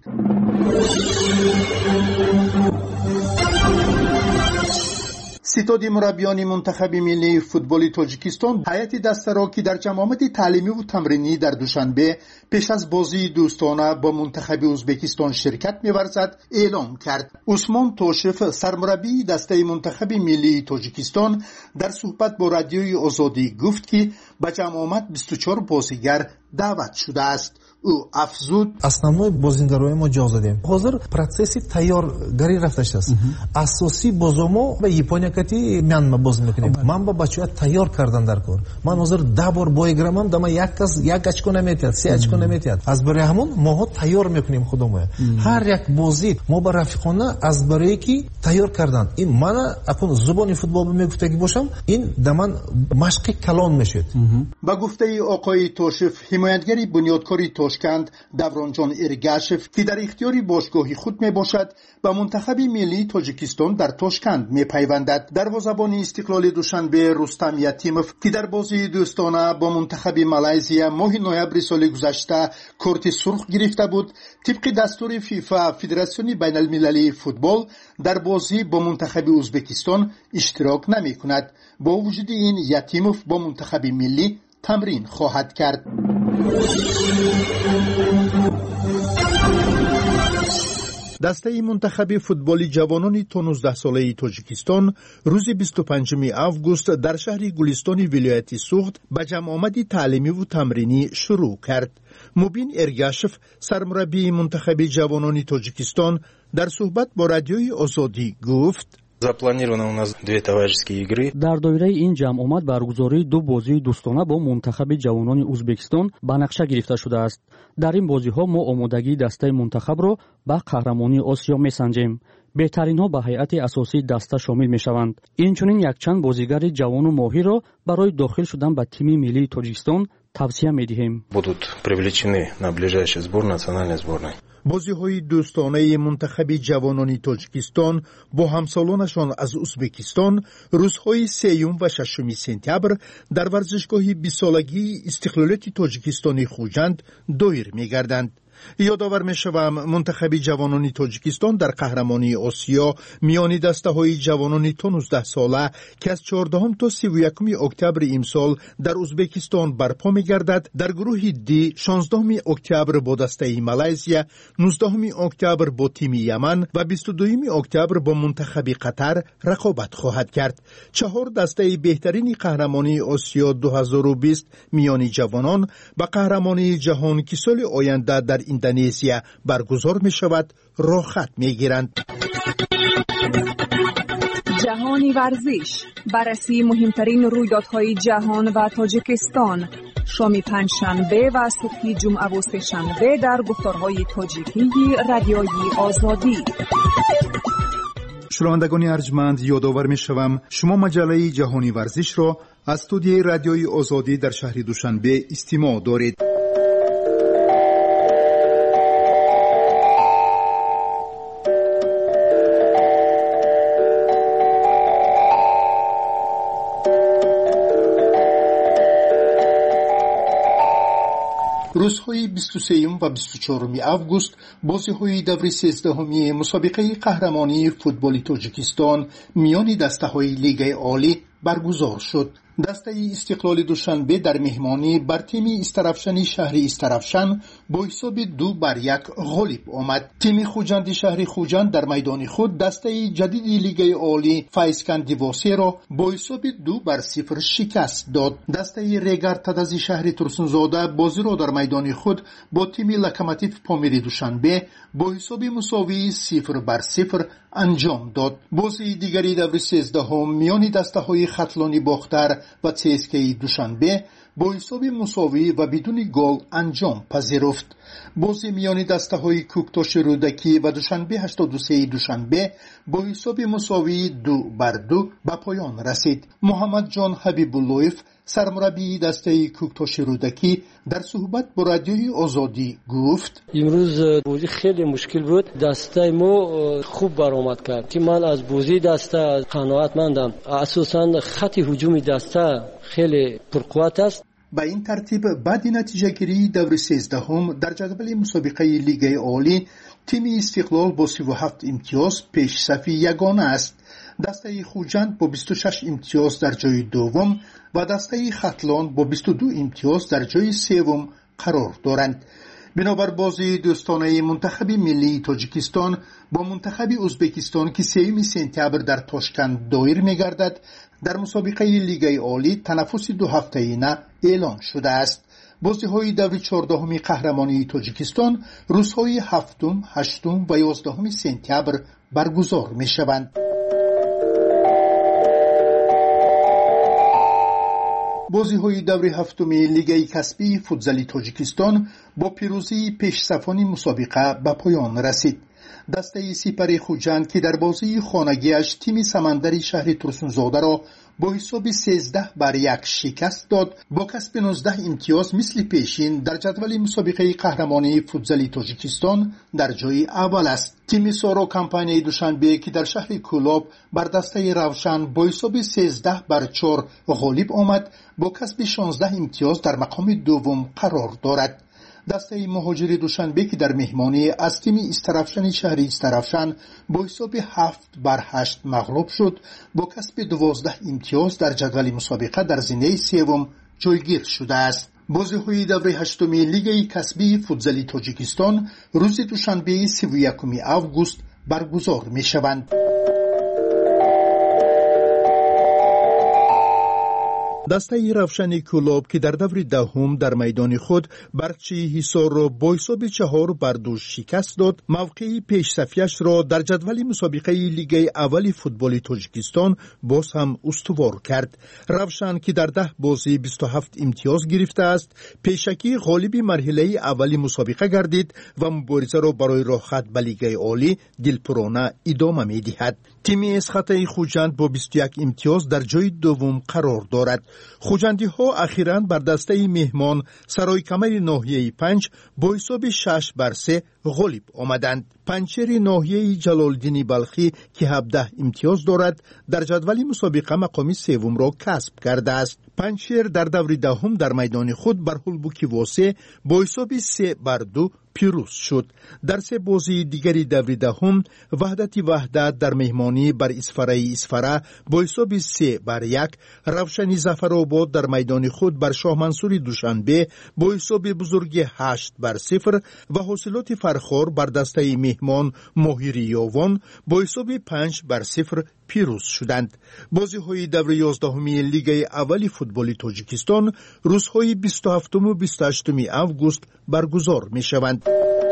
ستاد مربیان منتخب ملی فوتبال تاجیکستان هیئت دسته را که در جمع تعلیمی و تمرینی در دوشنبه پیش از بازی دوستانه با منتخب ازبکستان شرکت می‌ورزد اعلام کرد. عثمان توشف سرمربی دسته منتخب ملی تاجیکستان در صحبت با رادیوی آزادی گفت که به جمع بیست و چهار بازیگر دعوت شده است. او افزود основной бозингарои мо ҷо задем. ҳозир протсесси тайёргарӣ рафта шудааст. асосӣ бозомо ба Япония кати Мянма боз мекунем. Ман ба бачаҳоя тайёр кардан дар кор. Ман ҳозир да бор бой гирамам, дама як кас як очко наметиҳад, се очко наметиҳад. аз барои ҳамон моҳо тайёр мекунем худомоя. ҳар як бозӣ мо ба рафиқона аз барое ки тайёр кардан. ин мана акун зубони футбол мегуфтагӣ бошам, ин да ман машқи калон мешуд. ба гуфтаи оқои Тошев, ҳимоятгари бунёдкори Тошканд Давронҷон Эргашев که در اختیار باشگاه خود می باشد با منتخب ملی تاجیکستان در تاشکند می پیوندد. دروازه‌بان استقلال دوشنبه رستم یتیموف که در بازی دوستانه با منتخب مالزیا ماه نوامبر سال گذشته کارت سرخ گرفته بود، طبق دستور فیفا فدراسیون بین المللی فوتبال در بازی با منتخب ازبکستان اشتراک نمی کند. با وجود این یتیموف با منتخب ملی تمرین خواهد کرد. دسته منتخب فوتبال جوانان تا نوزده ساله تاجیکستان روز بیست و پنجم آگوست در شهر گلستان ولایت سوخت به جمع آمد تعلیمی و تمرینی شروع کرد. مبین ارگاشف سرمربی منتخب جوانان تاجیکستان در صحبت با رادیوی آزادی گفت запланировано у нас две товарищеские игры. дар доираи ин ҷамъомад баргузории ду бозии дӯстона бо мунтахаби ҷавонони ӯзбекистон ба нақша гирифта шудааст. дар ин бозиҳо мо омодагии дастаи мунтахабро ба қаҳрамонии осиё месанҷем. беҳтаринҳо ба ҳайати асосии даста шомил мешаванд. инчунин якчанд бозигари ҷавону моҳирро барои дохил шудан ба тими миллии тоҷикистон тавсия медиҳем. Будут привлечены на ближайший сбор национальной сборной. بازی‌های دوستانه منتخب جوانان تاجیکستان با همسالانشان از ازبکستان روزهای سیوم و ششم سپتامبر در ورزشگاه بیست سالگی استقلالیت تاجیکستان خوجند دایر می‌گردند. یادآور می‌شوم منتخب جوانان تاجیکستان در قهرمانی آسیا میان دسته‌های جوانان تا نوزده ساله که از چهاردهم تا سی و یکم اکتبر امسال در ازبکستان برپا می‌گردد در گروه دی شانزدهم اکتبر با دسته مالزیا، نوزدهم اکتبر با تیم یمن و بیست و دوم اکتبر با منتخب قطر رقابت خواهد کرد. چهار دسته بهترین قهرمانی آسیا دو هزار و بیست میان جوانان و قهرمانی جهان که سال آینده در اندونزیا برگزار می شود راه خط می گیرند. جهانی ورزش، بررسی مهمترین رویدادهای جهان و تاجیکستان، شام پنجشنبه و صبح جمعه و سه‌شنبه در گفتارهای تاجیکی رادیوی آزادی. شنوندگان ارجمند، یادآور می‌شوم شما مجله جهانی ورزش را از استودیوی رادیوی آزادی در شهر دوشنبه استماع دارید. روزهای بیست و سوم و بیست و چهارم آگوست بازی‌های دور سیزدهمی مسابقه قهرمانی فوتبال تاجیکستان میان دسته‌های لیگ عالی برگزار شد. دسته استقلال دوشنبه در مهمانی بر تیم استرافشن شهری استرافشن با حساب دو بر یک غالب آمد. تیم خوجند شهری خوجند در میدان خود دسته جدید لیگ عالی فایسکن دیواسه را با حساب دو بر صفر شکست داد. دسته ریگر تدازی شهری ترسونزاده بازی را در میدان خود با تیم لوکوموتیو پامیری دوشنبه با حساب مساوی صفر بر صفر انجام داد. بازی دیگری دور سیزدهم میان دسته های خطلانی باختر و تسکی دوشنبه با حساب مساوی و بدون گل انجام پذیرفت. بازی میان دسته های کوکتاش رودکی و دوشنبه هشتاد و سه دوشنبه با حساب مساوی دو بر دو به پایان رسید. محمد جان حبیب اللهیف سرمربی دسته کوکتاش رودکی در صحبت با رادیوی آزادی گفت: امروز بازی خیلی مشکل بود. دسته ما خوب برآمد کرد. من از بازی دسته قناعتمندم. اساساً خط هجوم دسته خیلی پرقوت است. با این ترتیب بعد نتیجه گیری دور سیزدهم در جدول مسابقه لیگ عالی تیم استقلال با سی و هفت امتیاز پیش صفی یگانه است. دسته خوجند با بیست و شش امتیاز در جای دوم و دسته خطلان با بیست و دو امتیاز در جای سوم قرار دارند. بنابر بازی دوستانه منتخب ملی تاجیکستان با منتخب ازبکستان که سوم سپتامبر در تاشکند دایر می‌گردد در مسابقه لیگ عالی تنفس دو هفته‌ایانه اعلان شده است. بازی‌های دور چهاردهم قهرمانی تاجیکستان روزهای هفتم، هشتم و یازدهم سپتامبر برگزار می‌شوند. بازی‌های دور هفتم لیگ کسبی فوتزال تاجیکستان با پیروزی پیش‌صفان مسابقه به پایان رسید. دسته سپر خوجند که در بازی خانگیش تیم سمندری شهر ترسونزاده را با حساب سیزده بر یک شکست داد، با کسب نوزده امتیاز مثل پیشین در جدول مسابقه قهرمانی فوتزال تاجیکستان در جای اول است. تیم سارا کمپانی دوشنبه که در شهر کولاب بر دسته روشن با حساب سیزده بر چهار غالب آمد، با کسب شانزده امتیاز در مقام دوم قرار دارد. دسته مهاجری دوشنبه که در مهمانی از تیم استرافشن شهری استرافشن با حساب هفت بر هشت مغلوب شد، با کسب دوازده امتیاز در جدول مسابقه در زینه سوم جایگیر شده است. بازی‌های دور هشتم لیگ کسبی فوتزال تاجیکستان روز دوشنبه سی و یکم آگوست برگزار می‌شوند. دسته روشن کولاب که در دور دهم در میدان خود برچی حصار را با حساب چهار بر دو شکست داد، موقعی پیش صفیش را در جدول مسابقه لیگ اول فوتبال تاجیکستان باز هم استوار کرد. روشن که در ده بازی بیست و هفت امتیاز گرفته است، پیشکی غالب مرحله اول مسابقه گردید و مبارزه را برای راحت به لیگ عالی دلپرانه ادامه می‌دهد. تیم اسخط خوجند با بیست و یک امتیاز در جای دوم قرار دارد. خوجندی ها اخیراً بر دسته مهمان سرای کمر ناحیه پنج با حساب شش بر سه غالب آمدند. پنچر ناحیه جلالدین بلخی که هفده امتیاز دارد در جدول مسابقه مقام سوم را کسب کرده است. پنچر در دور دهم در میدان خود بر هولبوکی واسه با حساب سه بر دو پیروز شد. در سه بازی دیگری دور دهم وحدت وحدت در مهمانی بر اسفره اسفره با حساب سه بر یک، روشنی ظفرآباد در میدان خود بر شاه منصور دوشنبه با حساب بزرگ هشت بر صفر و حاصلات فرخار بر دسته مهمان ماهیری یاوان با حساب پنج بر صفر پیروز شدند. بازی‌های دور یازدهمی لیگ اول فوتبال تاجیکستان روزهای بیست و هفتم و بیست و هشتم آگوست برگزار می‌شوند.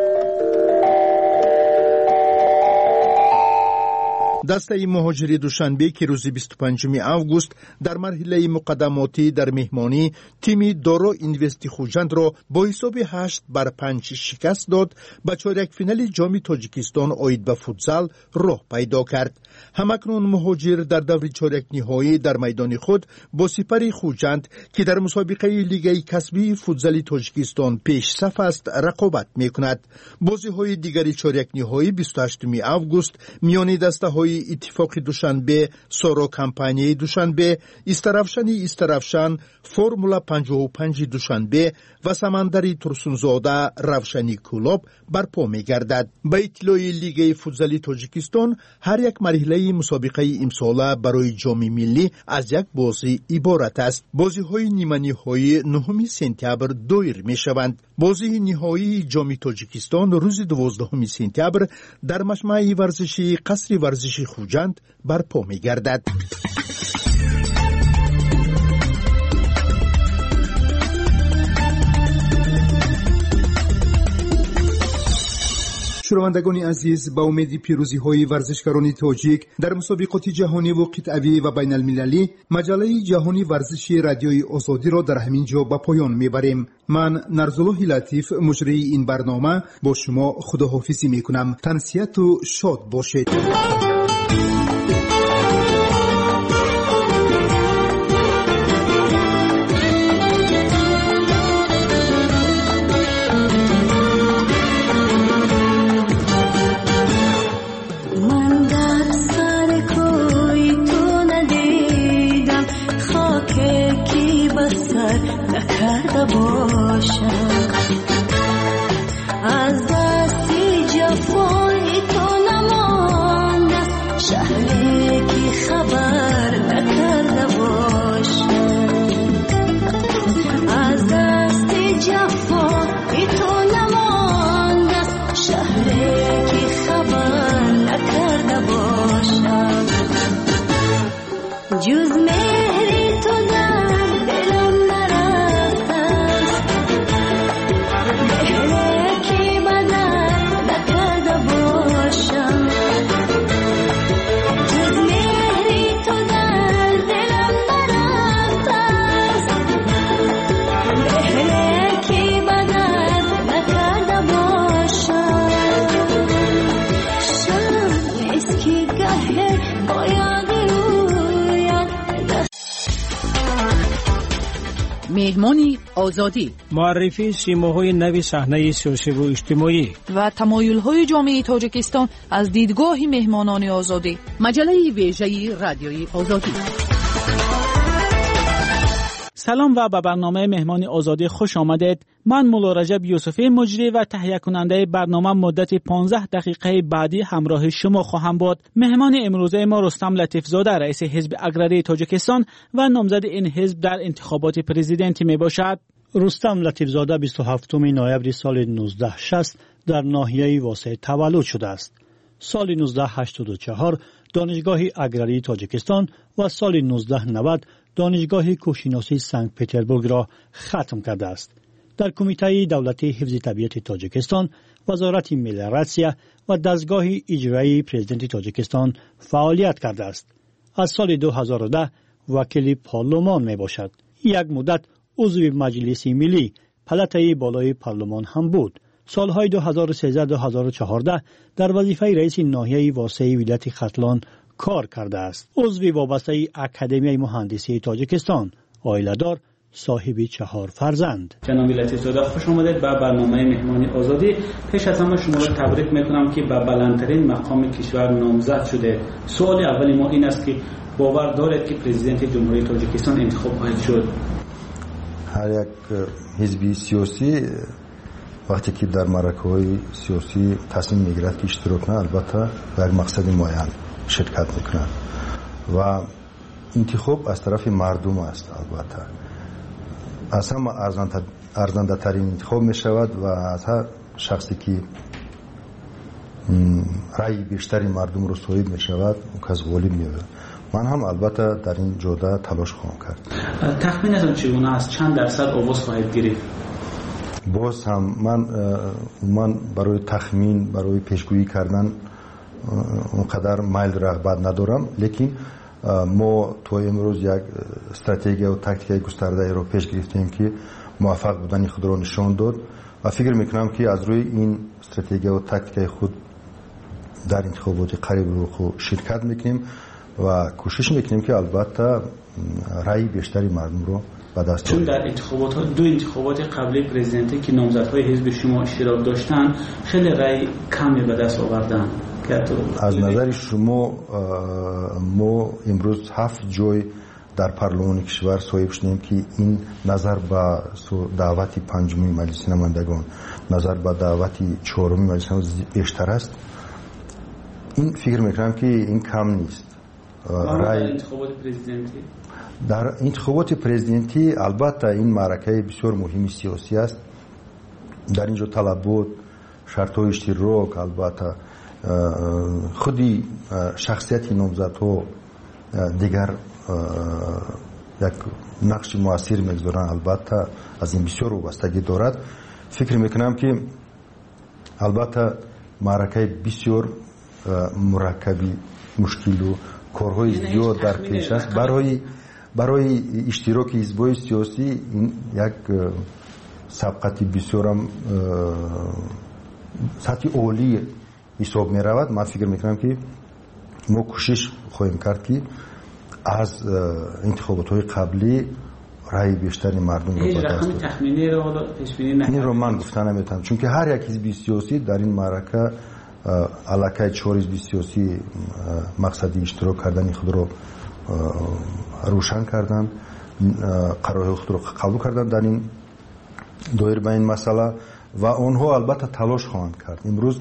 دسته مهاجری دوشنبه که روز بیست و پنجم آگوست در مرحله مقدماتی در مهمانی تیم دارا اینوستی خوجند را با حساب هشت بر پنج شکست داد، به چهارک فینال جام تاجیکستان آید به فوتزال راه پیدا کرد. همکنون مهاجر در دور چهارک نهایی در میدان خود با سپر خوجند که در مسابقه لیگ کسبی فوتزال تاجیکستان پیش صف است رقابت میکند. بازی‌های دیگری چهارک نهایی بیست و هشتم آگوست میان دسته‌های های اتفاق دوشنبه، سورو کمپانی دوشنبه، استرافشانی استرافشان، فرمولا پنجاه و پنج دوشنبه و سمندری ترسونزاده روشنی کلوب برپا می‌گردد. به اطلاع لیگ فوتبال تاجیکستان، هر یک مرحله مسابقه امساله برای جام ملی از یک بازی عبارت است. بازی‌های نیمه نهایی نهم سپتامبر دایر می‌شوند. بازی نهایی جام تاجیکستان روز دوازدهم سپتامبر در مجمع ورزشی قصر ورزشی خوجند برپا می‌گردد. شنوندگان عزیز، با امید پیروزی های ورزشکاران تاجیک در مسابقات جهانی و قطعی و بین المللی، مجله جهانی ورزشی رادیوی آزادی را در همین جا به پایان میبریم. من نرزالله لطیف مجری این برنامه با شما خداحافظی میکنم. تنسیت و شاد باشید. از دستی جفای تو نماند، شهری که خبر نکرده باشم. از دستی جفای تو نماند، شهری که خبر نکرده باشم. جز مهری تو در دلم مهمانی آزادی، معرفی سیماهای نوی صحنه سیاسی و اجتماعی و تمایل‌های جامعه تاجیکستان از دیدگاه مهمانان آزادی. مجله ویژه رادیوی آزادی. سلام و به برنامه مهمانی آزادی خوش آمدید. من مولا رجب یوسفی مجری و تهیه کننده برنامه مدت پانزده دقیقه بعدی همراه شما خواهم بود. مهمان امروزه ما رستم لطیفزاده، رئیس حزب اگراری تاجیکستان و نامزد این حزب در انتخابات پرزیدنتی می باشد. رستم لطیفزاده بیست و هفتم نوامبر سال نوزده شصت در ناحیه واسه تولد شده است. سال نوزده هشتاد و چهار دانشگاه اگراری تاجیکستان و سال نوزده نود دانشگاه کوهشناسی سنت پترزبورگ را ختم کرده است. در کمیته دولتی حفظ طبیعت تاجیکستان، وزارت ملیراسیا و دستگاه اجرایی پرزیدنت تاجیکستان فعالیت کرده است. از سال دو هزار و ده وکیل پارلمان می باشد. یک مدت عضو مجلس ملی پلته بالای پارلمان هم بود. سالهای دو هزار و سیزده تا دو هزار و چهارده در وظیفه رئیس ناحیه واسع ولایت ختلان کار کرده است. عضو وابسته اکادمی مهندسی تاجیکستان، عائله‌دار، صاحب چهار فرزند. جناب لطیفزاده خوش آمدید به برنامه مهمانی آزادی. پیش از همه شما را تبریک میکنم که به بلندترین مقام کشور نامزد شده. سوال اولی ما این است که باور دارید که پرزیدنت جمهوری تاجیکستان انتخاب خواهد شد؟ هر یک حزبی سیاسی وقتی که در معرکه‌های سیاسی تصمیم میگیرد که اشتراک نه، البته در مقصد معین شرکت میکنه و انتخاب از طرف مردم است. البته از همه ارزنده ترین انتخاب می شود و از هر شخصی که رأی بیشتری مردم رو صاحب می شود اون کس غالب می شود. من هم البته در این جوده تلاش خواهم کرد. تخمینتون چگونه است؟ چند درصد آواز خواهید گرفت؟ باز هم من من برای تخمین، برای پیشگویی کردن اونقدر میل رغبت ندارم، لیکن ما تو امروز یک استراتژی و تاکتیک گسترده رو پیش گرفتیم که موفق بودن خود را نشان داد و فکر میکنم که از روی این استراتژی و تاکتیک خود در انتخابات قریب رو خود شرکت میکنیم و کوشش میکنیم که البته رأی بیشتری مردم رو به دست چون در انتخابات دو انتخابات قبلی پرزیدنتی که نامزدهای حزب شما اشتراک داشتن خیلی رأی کمی به دست آوردن. از نظر شما ما امروز هفت جای در پارلمان کشور صاحب شدیم که این نظر به دعوت پنجمی مجلس نمایندگان، نظر به دعوت چهارمی مجلس نمایندگان بیشتر است. این فکر میکنم که این کم نیست. رای انتخابات پرزیدنتی در انتخابات پرزیدنتی البته این معرکه بسیار مهم سیاسی است. در اینجا طلبات، شرط‌های اشتراک، البته خودی شخصیت نامزدها دیگر یک نقش موثر میگذارند. البته از این بسیار وابستگی دارد. فکر میکنم که البته معرکه بسیار مرکبی، مشکل و کارهای زیاد در پیش است. برای برای اشتراک حزب‌های سیاسی این یک سبقتی بسیار هم سطح عالی حساب می رود. من فکر میکنم که ما کوشش خواهیم کرد که از انتخابات های قبلی رای بیشتری مردم رو به دست بیاریم. تخمینی رو حالا پیش بینی نکنید؟ این رو من گفتن نمیتونم، چون که هر یک حزب سیاسی در این معرکه علاقه چهار حزب سیاسی مقصدی اشتراک کردن خود رو روشن کردن، قرارهای خود رو قبول کردن در این دایر به این مسئله و آنها البته تلاش خواهند کرد. امروز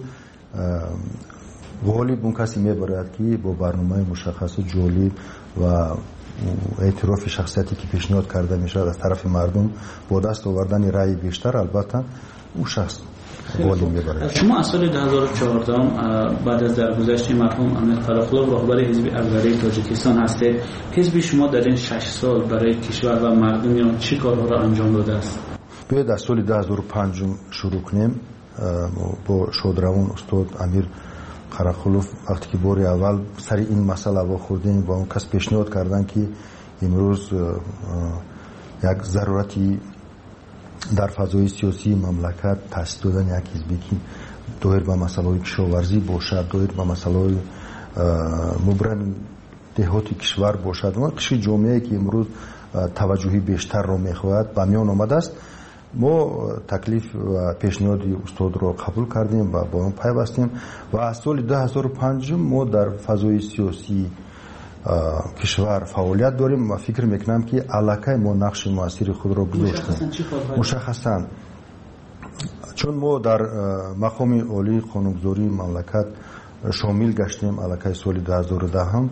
غالب اون کسی میبرد که با برنامه مشخص جالب و اعتراف شخصیتی که پیشنهاد کرده میشه از طرف مردم با دست آوردن رأی بیشتر، البته اون شخص غالب میبرد. شما از سال دو هزار و چهارده بعد از درگذشت مرحوم امیر قراقلوف رهبر حزب اقراری تاجیکستان هستید. حزب شما در این شش سال برای کشور و مردم چه کارها را انجام داده است؟ باید از سال دو هزار و پنج شروع کنیم. با شادروان استاد امیر قراقلوف وقتی که بار اول سر این مسئله وا خوردیم با اون کس پیشنهاد کردن که امروز یک ضرورتی در فضای سیاسی مملکت تأسیس دادن یک حزبی که دایر به مسائل کشاورزی باشد، دایر به مسائل مبرم دهاتی کشور باشد، و کشور جامعه که امروز توجهی بیشتر را میخواهد به میان آمده است. ما تکلیف و پیشنهاد استاد را قبول کردیم و با اون پیوستیم و از سال دو هزار و پنج ما در فضای سیاسی کشور فعالیت داریم و فکر میکنم که علاقه ما نقش موثر خود را گذاشتیم. مشخصاً چون ما در مقام عالی قانونگذاری مملکت شامل گشتیم علاقه سال دو هزار و ده هم،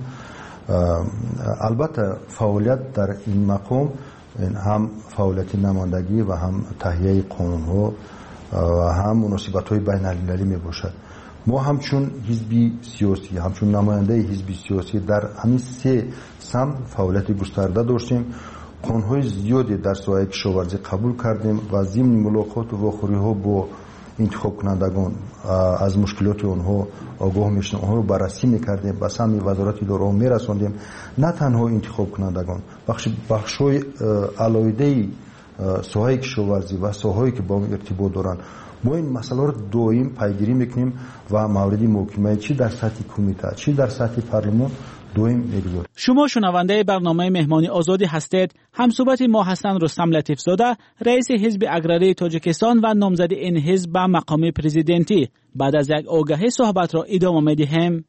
البته فعالیت در این مقام هم فعالیت نمایندگی و هم تهیه قانون ها و هم مناسبت های بین المللی می باشد. ما همچون حزبی سیاسی، همچون نماینده حزبی سیاسی در همین سه سمت فعالیت گسترده داشتیم. قانون های زیادی در ساحه کشاورزی قبول کردیم و ضمن ملاقات و واخوری ها با انتخاب کنندگان از مشکلات آنها آگاه میشدیم، آنها رو بررسی میکردیم، به سمت وزارت اداره میرساندیم. نه تنها انتخاب کنندگان، بخش بخشای علایده ساحه کشاورزی و ساحه‌ای که با ارتباط دارن، ما این مسئله رو دائم پیگیری میکنیم و موردی محکمه چی در سطح کمیته چی در سطح پارلمان دائم میگذاریم. شما شنونده برنامه مهمانی آزادی هستید. همصحبت ما هستند رستم لطیف زاده، رئیس حزب اقراری تاجیکستان و نامزد این حزب به مقام پرزیدنتی. بعد از یک آگهی صحبت را ادامه میدیم.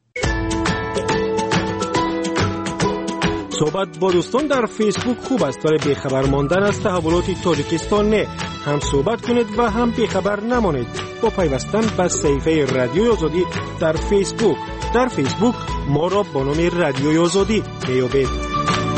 صحبت با دوستان در فیسبوک خوب است، ولی بیخبر ماندن از تحولات تاجیکستان نه. هم صحبت کنید و هم بیخبر نمانید با پیوستن به صفحه رادیوی آزادی در فیسبوک. در فیسبوک ما را با نام رادیوی آزادی میابید.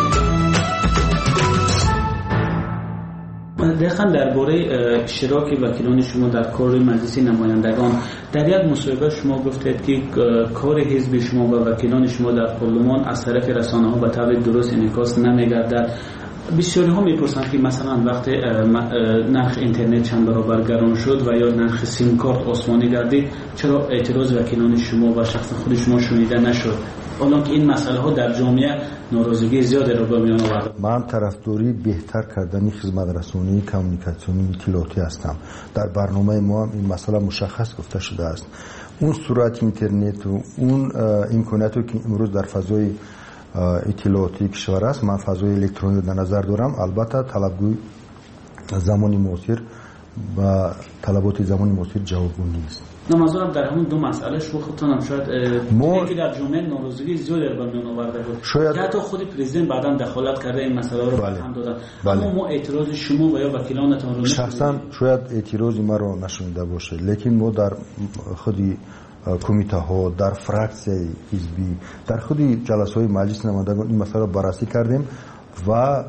دقیقاً درباره اشتراک وکیلان شما در کار مجلس نمایندگان در یک مصاحبه شما گفتید که کار حزب شما و وکیلان شما در پارلمان از طرف رسانه‌ها به طور درست انعکاس نمی‌گردد. بسیاری ها میپرسند که مثلا وقتی نرخ اینترنت چند برابر گران شد و یا نرخ سیم کارت آسمانی گردید، چرا اعتراض وکیلان شما و شخص خود شما شنیده نشد؟ حالا که این مسئله ها در جامعه ناراضگی زیادی رو به میان آورد. من طرفداری بهتر کردن خدمات رسانی کمیونیکاسیونی اطلاعاتی هستم. در برنامه ما هم این مسئله مشخص گفته شده است. اون سرعت اینترنت و اون امکاناتی که امروز در فضای اطلاعاتی کشور است، من فضای الکترونیک در نظر دارم. البته طلبگوی زمانی معاصر با طلبات زمان مسیر جوابگو نیست. نمازم در همون دو مسئله شما خودتون هم شاید یکی در جامعه ناراضگی زیاد در میان آورده بود شاید حتی خود پرزیدنت بعداً دخالت کرده این مسئله رو بله. هم دادن بله. اما ما اعتراض شما و یا وکیلانتون رو شخصا شاید اعتراض ما رو نشونده باشه، لیکن ما در خودی کمیته ها، در فراکسیه حزبی، در خودی جلسه های مجلس نمایندگان این مسئله رو بررسی کردیم و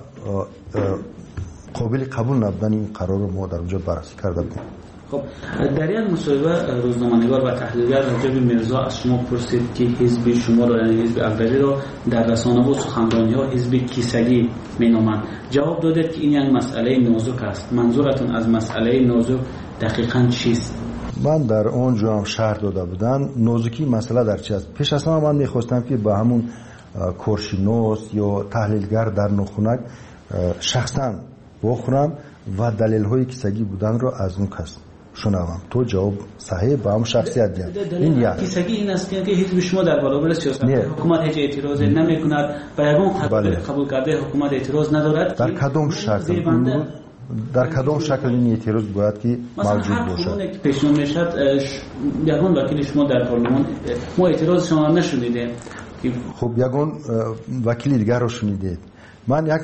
قابل قبول نبودن این قرار رو ما در اونجا بررسی کرده بودیم. خب در یک مصاحبه روزنامه‌نگار و تحلیلگر راجب میرزا از شما پرسید که حزب شما را یعنی حزب اقداری را در رسانه و سخنرانی‌ها حزب کیسگی مینامند. جواب دادید که این یک مسئله نازک است. منظورتون از مسئله نازک دقیقاً چیست؟ من در اونجا هم شرح داده بودم نازکی مسئله در چی است. پیش از همه من می‌خواستم که با همون کارشناس یا تحلیلگر در نخونک شخصاً بخورم و دلیل‌های کیسگی بودن را از اون کس شنوم. تو جواب صحیح با هم شخصیت دید. این یعنی کیسگی این است که حزب شما در برابر سیاست حکومت هیچ اعتراض نمی‌کند، به یگان قبول کرده حکومت اعتراض ندارد. در کدام شکل در کدام شکل این اعتراض باید که موجود باشد؟ مثلا هر پیشنهاد میشد یگان وکیل شما در پارلمان ما اعتراض شما نشنیدیم. خب یگان وکیل دیگر رو شنیدید. من یک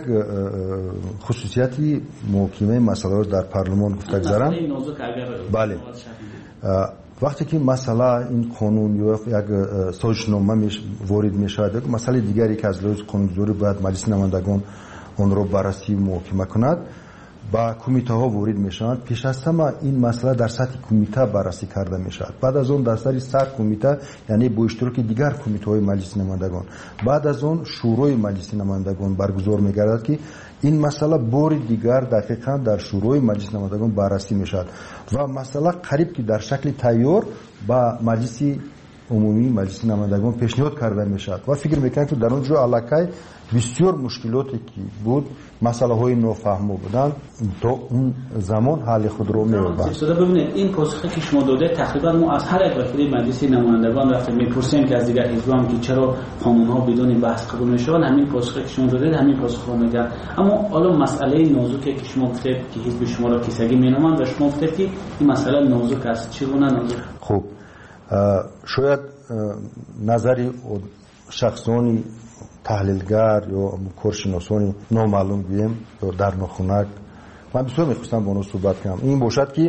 خصوصیتی محکمه مسئله رو در پارلمان گفته گذارم. بله. وقتی که مسئله این قانون یا یک سازشنامه وارد میشه، یک مسئله دیگری که از لحاظ قانونگذاری باید مجلس نمایندگان اون رو بررسی محکمه کند، با کمیته ها وارد میشن. پیش از همه این مسئله در سطح کمیته بررسی کرده میشد. بعد از اون در سطح سر کمیته یعنی با اشتراک دیگر کمیته های مجلس نمایندگان، بعد از اون شورای مجلس نمایندگان برگزار میگردد که این مسئله بار دیگر دقیقاً در شورای مجلس نمایندگان بررسی میشد و مسئله قریب که در شکل تیار با مجلس عمومی مجلس نمایندگان پیشنهاد کرده میشد و فکر میکنم که در اونجا علاقه بسیار مشکلاتی که بود، مسئله های نافهمو بودن، تا اون زمان حل خود رو می‌یابد. سودا ببینید این پاسخی که شما داده تقریبا ما از هر یک وکیل مجلس نمایندگان رفتیم میپرسیم که از دیگر حزبام که چرا قانون‌ها بدون بحث قبول میشن، همین پاسخی که شما دادید همین پاسخ رو میگن. اما حالا مسئله نازکی که شما گفتید که حزب شما را کیسگی مینامند و شما گفتید که این مسئله نازک است، چگونه نازک؟ خب شاید نظری شخصانی تحلیلگر یا کارشناسانی نامعلوم بیم در نخونک من بسیار میخواستم با اونها صحبت کنم. این باشد که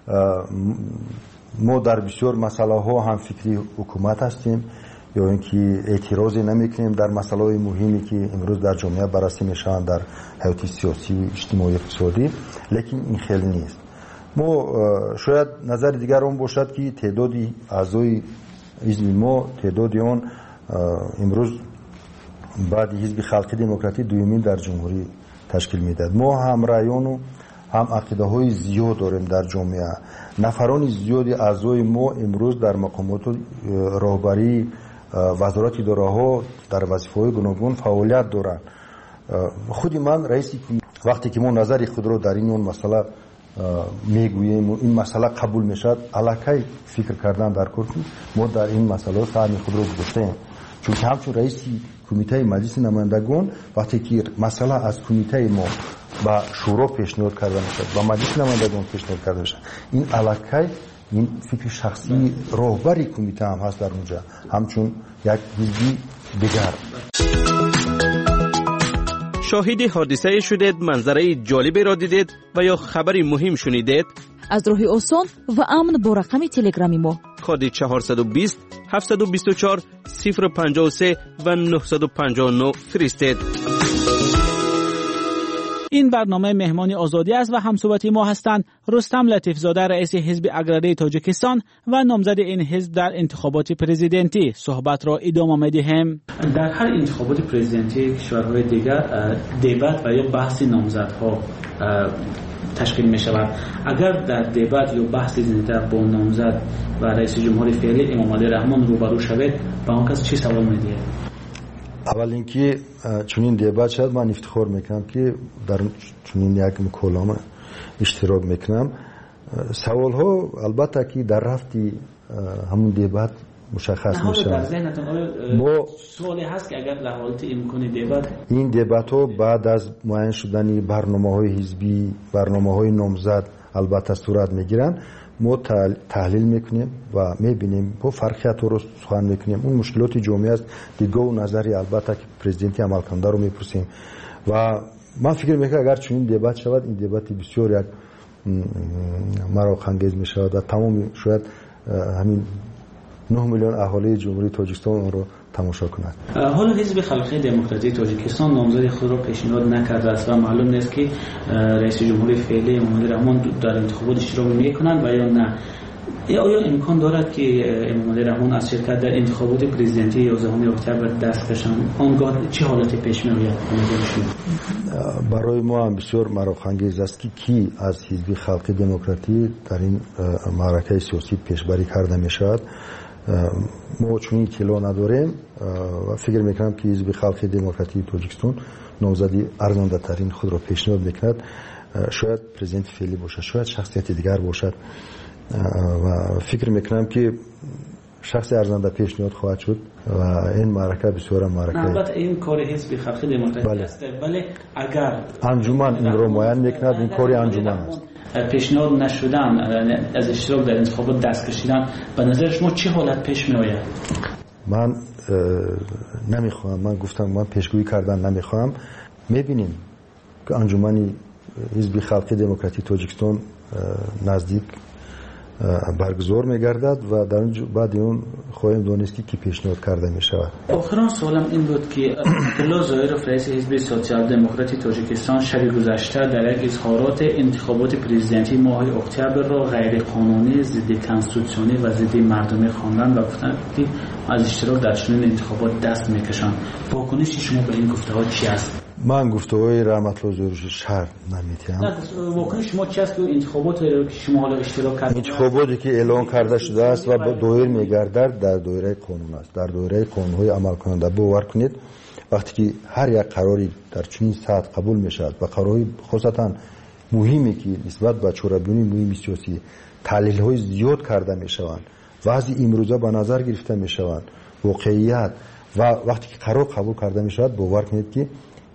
ما در بسیار مسئله ها هم فکری حکومت هستیم یا اینکه اعتراضی نمیکنیم در مسئله های مهمی که امروز در جامعه بررسی میشن در حیات سیاسی و اجتماعی اقتصادی، لیکن این خیلی نیست. ما شاید نظر دیگر اون باشد که تعدادی اعضای حزب ما تعدادی اون امروز بعد حزب خلقی دموکراتی دومین در جمهوری تشکیل میداد. ما هم رایان و هم عقیده های زیاد داریم در جامعه. نفران زیادی اعضای ما امروز در مقامات راهبری وزارت اداره ها در وظیفه های گوناگون فعالیت دارند. خودی من رئیس وقتی که ما نظر خود رو در این اون مسئله میگوییم و این مسئله قبول میشد، علاقه فکر کردن در کار ما در این مسئله سهم خود رو گذاشتیم. چون که همچون رئیس کمیته مجلس نمایندگان وقتی که مسئله از کمیته ما با شورا پیشنهاد کرده میشد، با مجلس نمایندگان پیشنهاد کرده میشد، این علاقه این فکر شخصی راهبری کمیته هم هست در اونجا، همچون یک حزبی دیگر. شاهد حادثه شدید، منظره جالبی را دیدید و یا خبری مهم شنیدید؟ از راه آسان و امن با رقم تلگرامی ما کد چهارصد و بیست هفتصد و بیست و چهار صفر پنجاه و سه و نهصد و پنجاه و نه فرستید. این برنامه مهمانی آزادی است و همصحبتی ما هستند رستم لطیفزاده رئیس حزب اقراری تاجیکستان و نامزد این حزب در انتخابات پرزیدنتی. صحبت را ادامه می‌دهیم. در هر انتخابات پرزیدنتی کشورهای دیگر دیبات و یا بحث نامزدها تشکیل می شود. اگر در دیبات یا بحث زنده با نامزد و رئیس جمهور فعلی امام علی رحمان روبرو شوید، با اون کس چی سوال می‌دهید؟ اول اینکه چنین دیبات شد، من افتخار میکنم که در چنین یک مکالمه اشتراک میکنم. سوال ها البته که در رفتی همون دیبات مشخص میشه. در ذهنتون ما سوالی هست که اگر در حالت امکان دیبات این دیبات ها بعد از معین شدن برنامه های حزبی، برنامه های نامزد البته صورت میگیرن ما تحلیل میکنیم و میبینیم با فرقیت رو سخن میکنیم. اون مشکلات جامعه است، دیدگاه و نظری البته که پرزیدنتی عمل کننده رو میپرسیم و من فکر میکنم اگر چنین دبات شود این دبات بسیار یک مراق انگیز میشود و تمام شاید همین نه میلیون اهالی جمهوری تاجیکستان اون رو تماشا کنند. حالا حزب خلق دموکراسی تاجیکستان نامزد خود را پیشنهاد نکرده است و معلوم نیست که رئیس جمهور فعلی امامالی رحمان در انتخابات اشتراک میکنند و یا نه. آیا امکان دارد که امامالی رحمان از شرکت در انتخابات پرزیدنتی یازدهم اکتبر دست کشند؟ آنگاه چه حالتی پیش میآید؟ برای ما هم بسیار مراق انگیز است که کی از حزب خلق دموکراسی در این معرکه سیاسی پیشبری کرده میشود. ما چون اطلاع نداریم و فکر میکنم که حزب خلق دموکراسی تاجیکستان نامزدی ارزنده ترین خود را پیشنهاد میکند. شاید پرزیدنت فعلی باشد، شاید شخصیت دیگر باشد و فکر میکنم که شخص ارزنده پیشنهاد خواهد شد و این معرکه بسیار معرکه. البته این کار حزب خلق دموکراسی بله. است، ولی اگر انجمن این رو معین میکند این کاری انجمن است. پیشنهاد نشدن از اشتراک در انتخابات دست کشیدن به نظر شما چه حالت پیش می آید؟ من نمیخوام، من گفتم من پیشگویی کردن نمیخوام. میبینیم که انجمن حزب خلق دموکراسی تاجیکستان نزدیک برگزار میگردد و در بعد اون خواهیم دانست که کی پیشنهاد کرده می شود. آخرین سوالم این بود که عبدالله ظاهرов رئیس حزب سوسیال دموکراتی تاجیکستان شب گذشته در یک اظهارات انتخابات پرزیدنتی ماه اکتبر را غیر قانونی، ضد کنستیتوسیونی و ضد مردمی خواندند و گفتند که از اشتراک در چنین انتخابات دست میکشند. واکنش شما به این گفته‌ها چی است؟ من گفته‌های رحمت الله ظاهری شرط نمی‌دهم. نه واکنش شما چی است که انتخابات که شما حالا اشتراک کردید؟ انتخاباتی که اعلان کرده شده است و دایر می‌گردد در دایره قانون است، در دایره قانون‌های عمل کننده. باور کنید وقتی که هر یک قراری در چنین سطح قبول می‌شود و قرارهای خاصتا مهمی که نسبت به چهره‌بینی مهم سیاسی تحلیل‌های زیاد کرده می‌شوند، وضع امروزه به نظر گرفته می‌شوند، واقعیت و وقتی که قرار قبول کرده می‌شود باور کنید که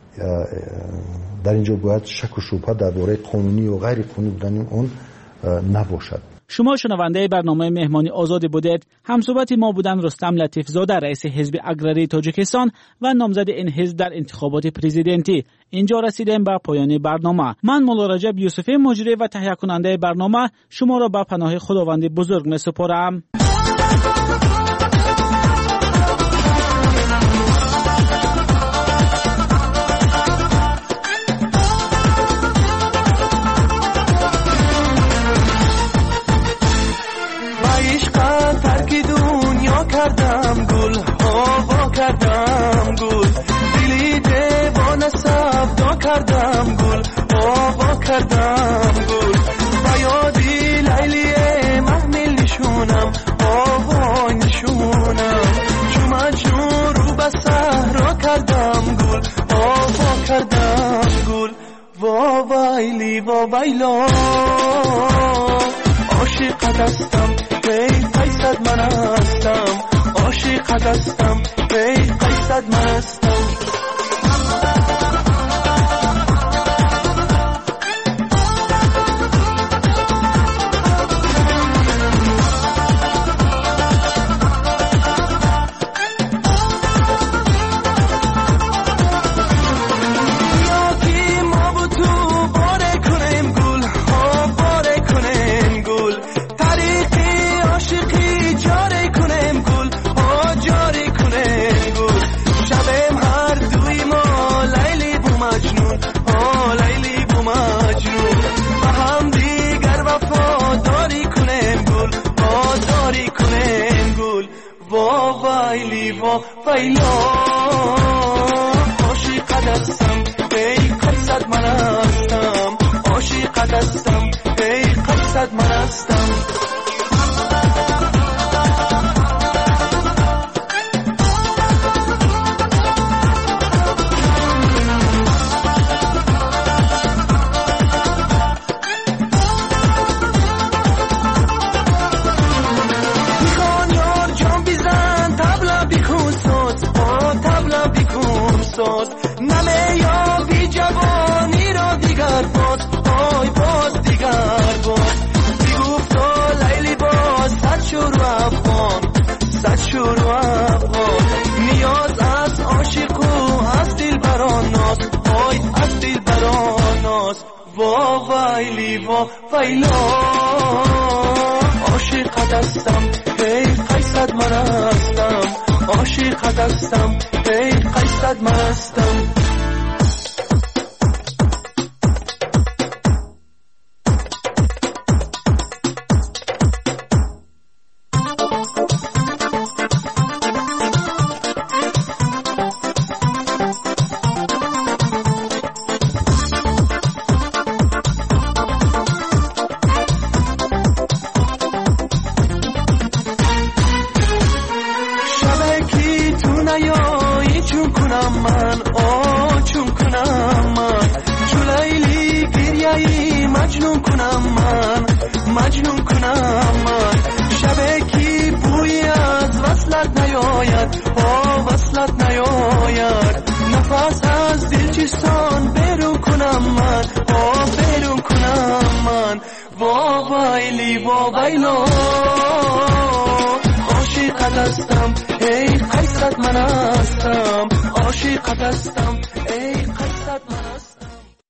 در اینجا باید شک و شبهه درباره قانونی و غیر قانونی بودن اون نباشد. شما شنونده برنامه مهمانی آزاد بودید. همصحبت ما بودن رستم لطیف زاده رئیس حزب اگراری تاجیکستان و نامزد این حزب در انتخابات پرزیدنتی. اینجا رسیدیم به پایان برنامه. من مولا رجب یوسفی مجری و تهیه کننده برنامه شما را به پناه خداوند بزرگ می‌سپارم. کردم گل هوا کردم گل دلی دیوانه سبدا کردم گل هوا کردم گل و یادی لیلی محمل نشونم هوا نشونم چوم جون رو به صحرا کردم گل هوا کردم گل وا ویلی وا ویلا عاشق دستم ای قیصد من هستم عاشق دستم ای قیصد من هستم ویلا عاشق دستم ای قیصد من هستم عاشق دستم ای قیصد من هستم نمیابی جوانی را دیگر باز آی باز دیگر باز شور و افغان نیاز از عاشق و از دل براناس وای از دل براناس وا ویلی وا ویلا عاشقت هستم ای قیصد من هستم عاشقت هستم ای قیصد من هستم من آه چون کنم من جلیلی گریهی مجنون کنم من مجنون کنم من شبه کی بوی از وصلت نیاید آه وصلت نیاید نفس از دلچستان بیرون کنم من آه بیرون کنم من وا ویلی وا ویلا عاشقت هستم ای قیصد من هستم عاشقت هستم ای قیصد من هستم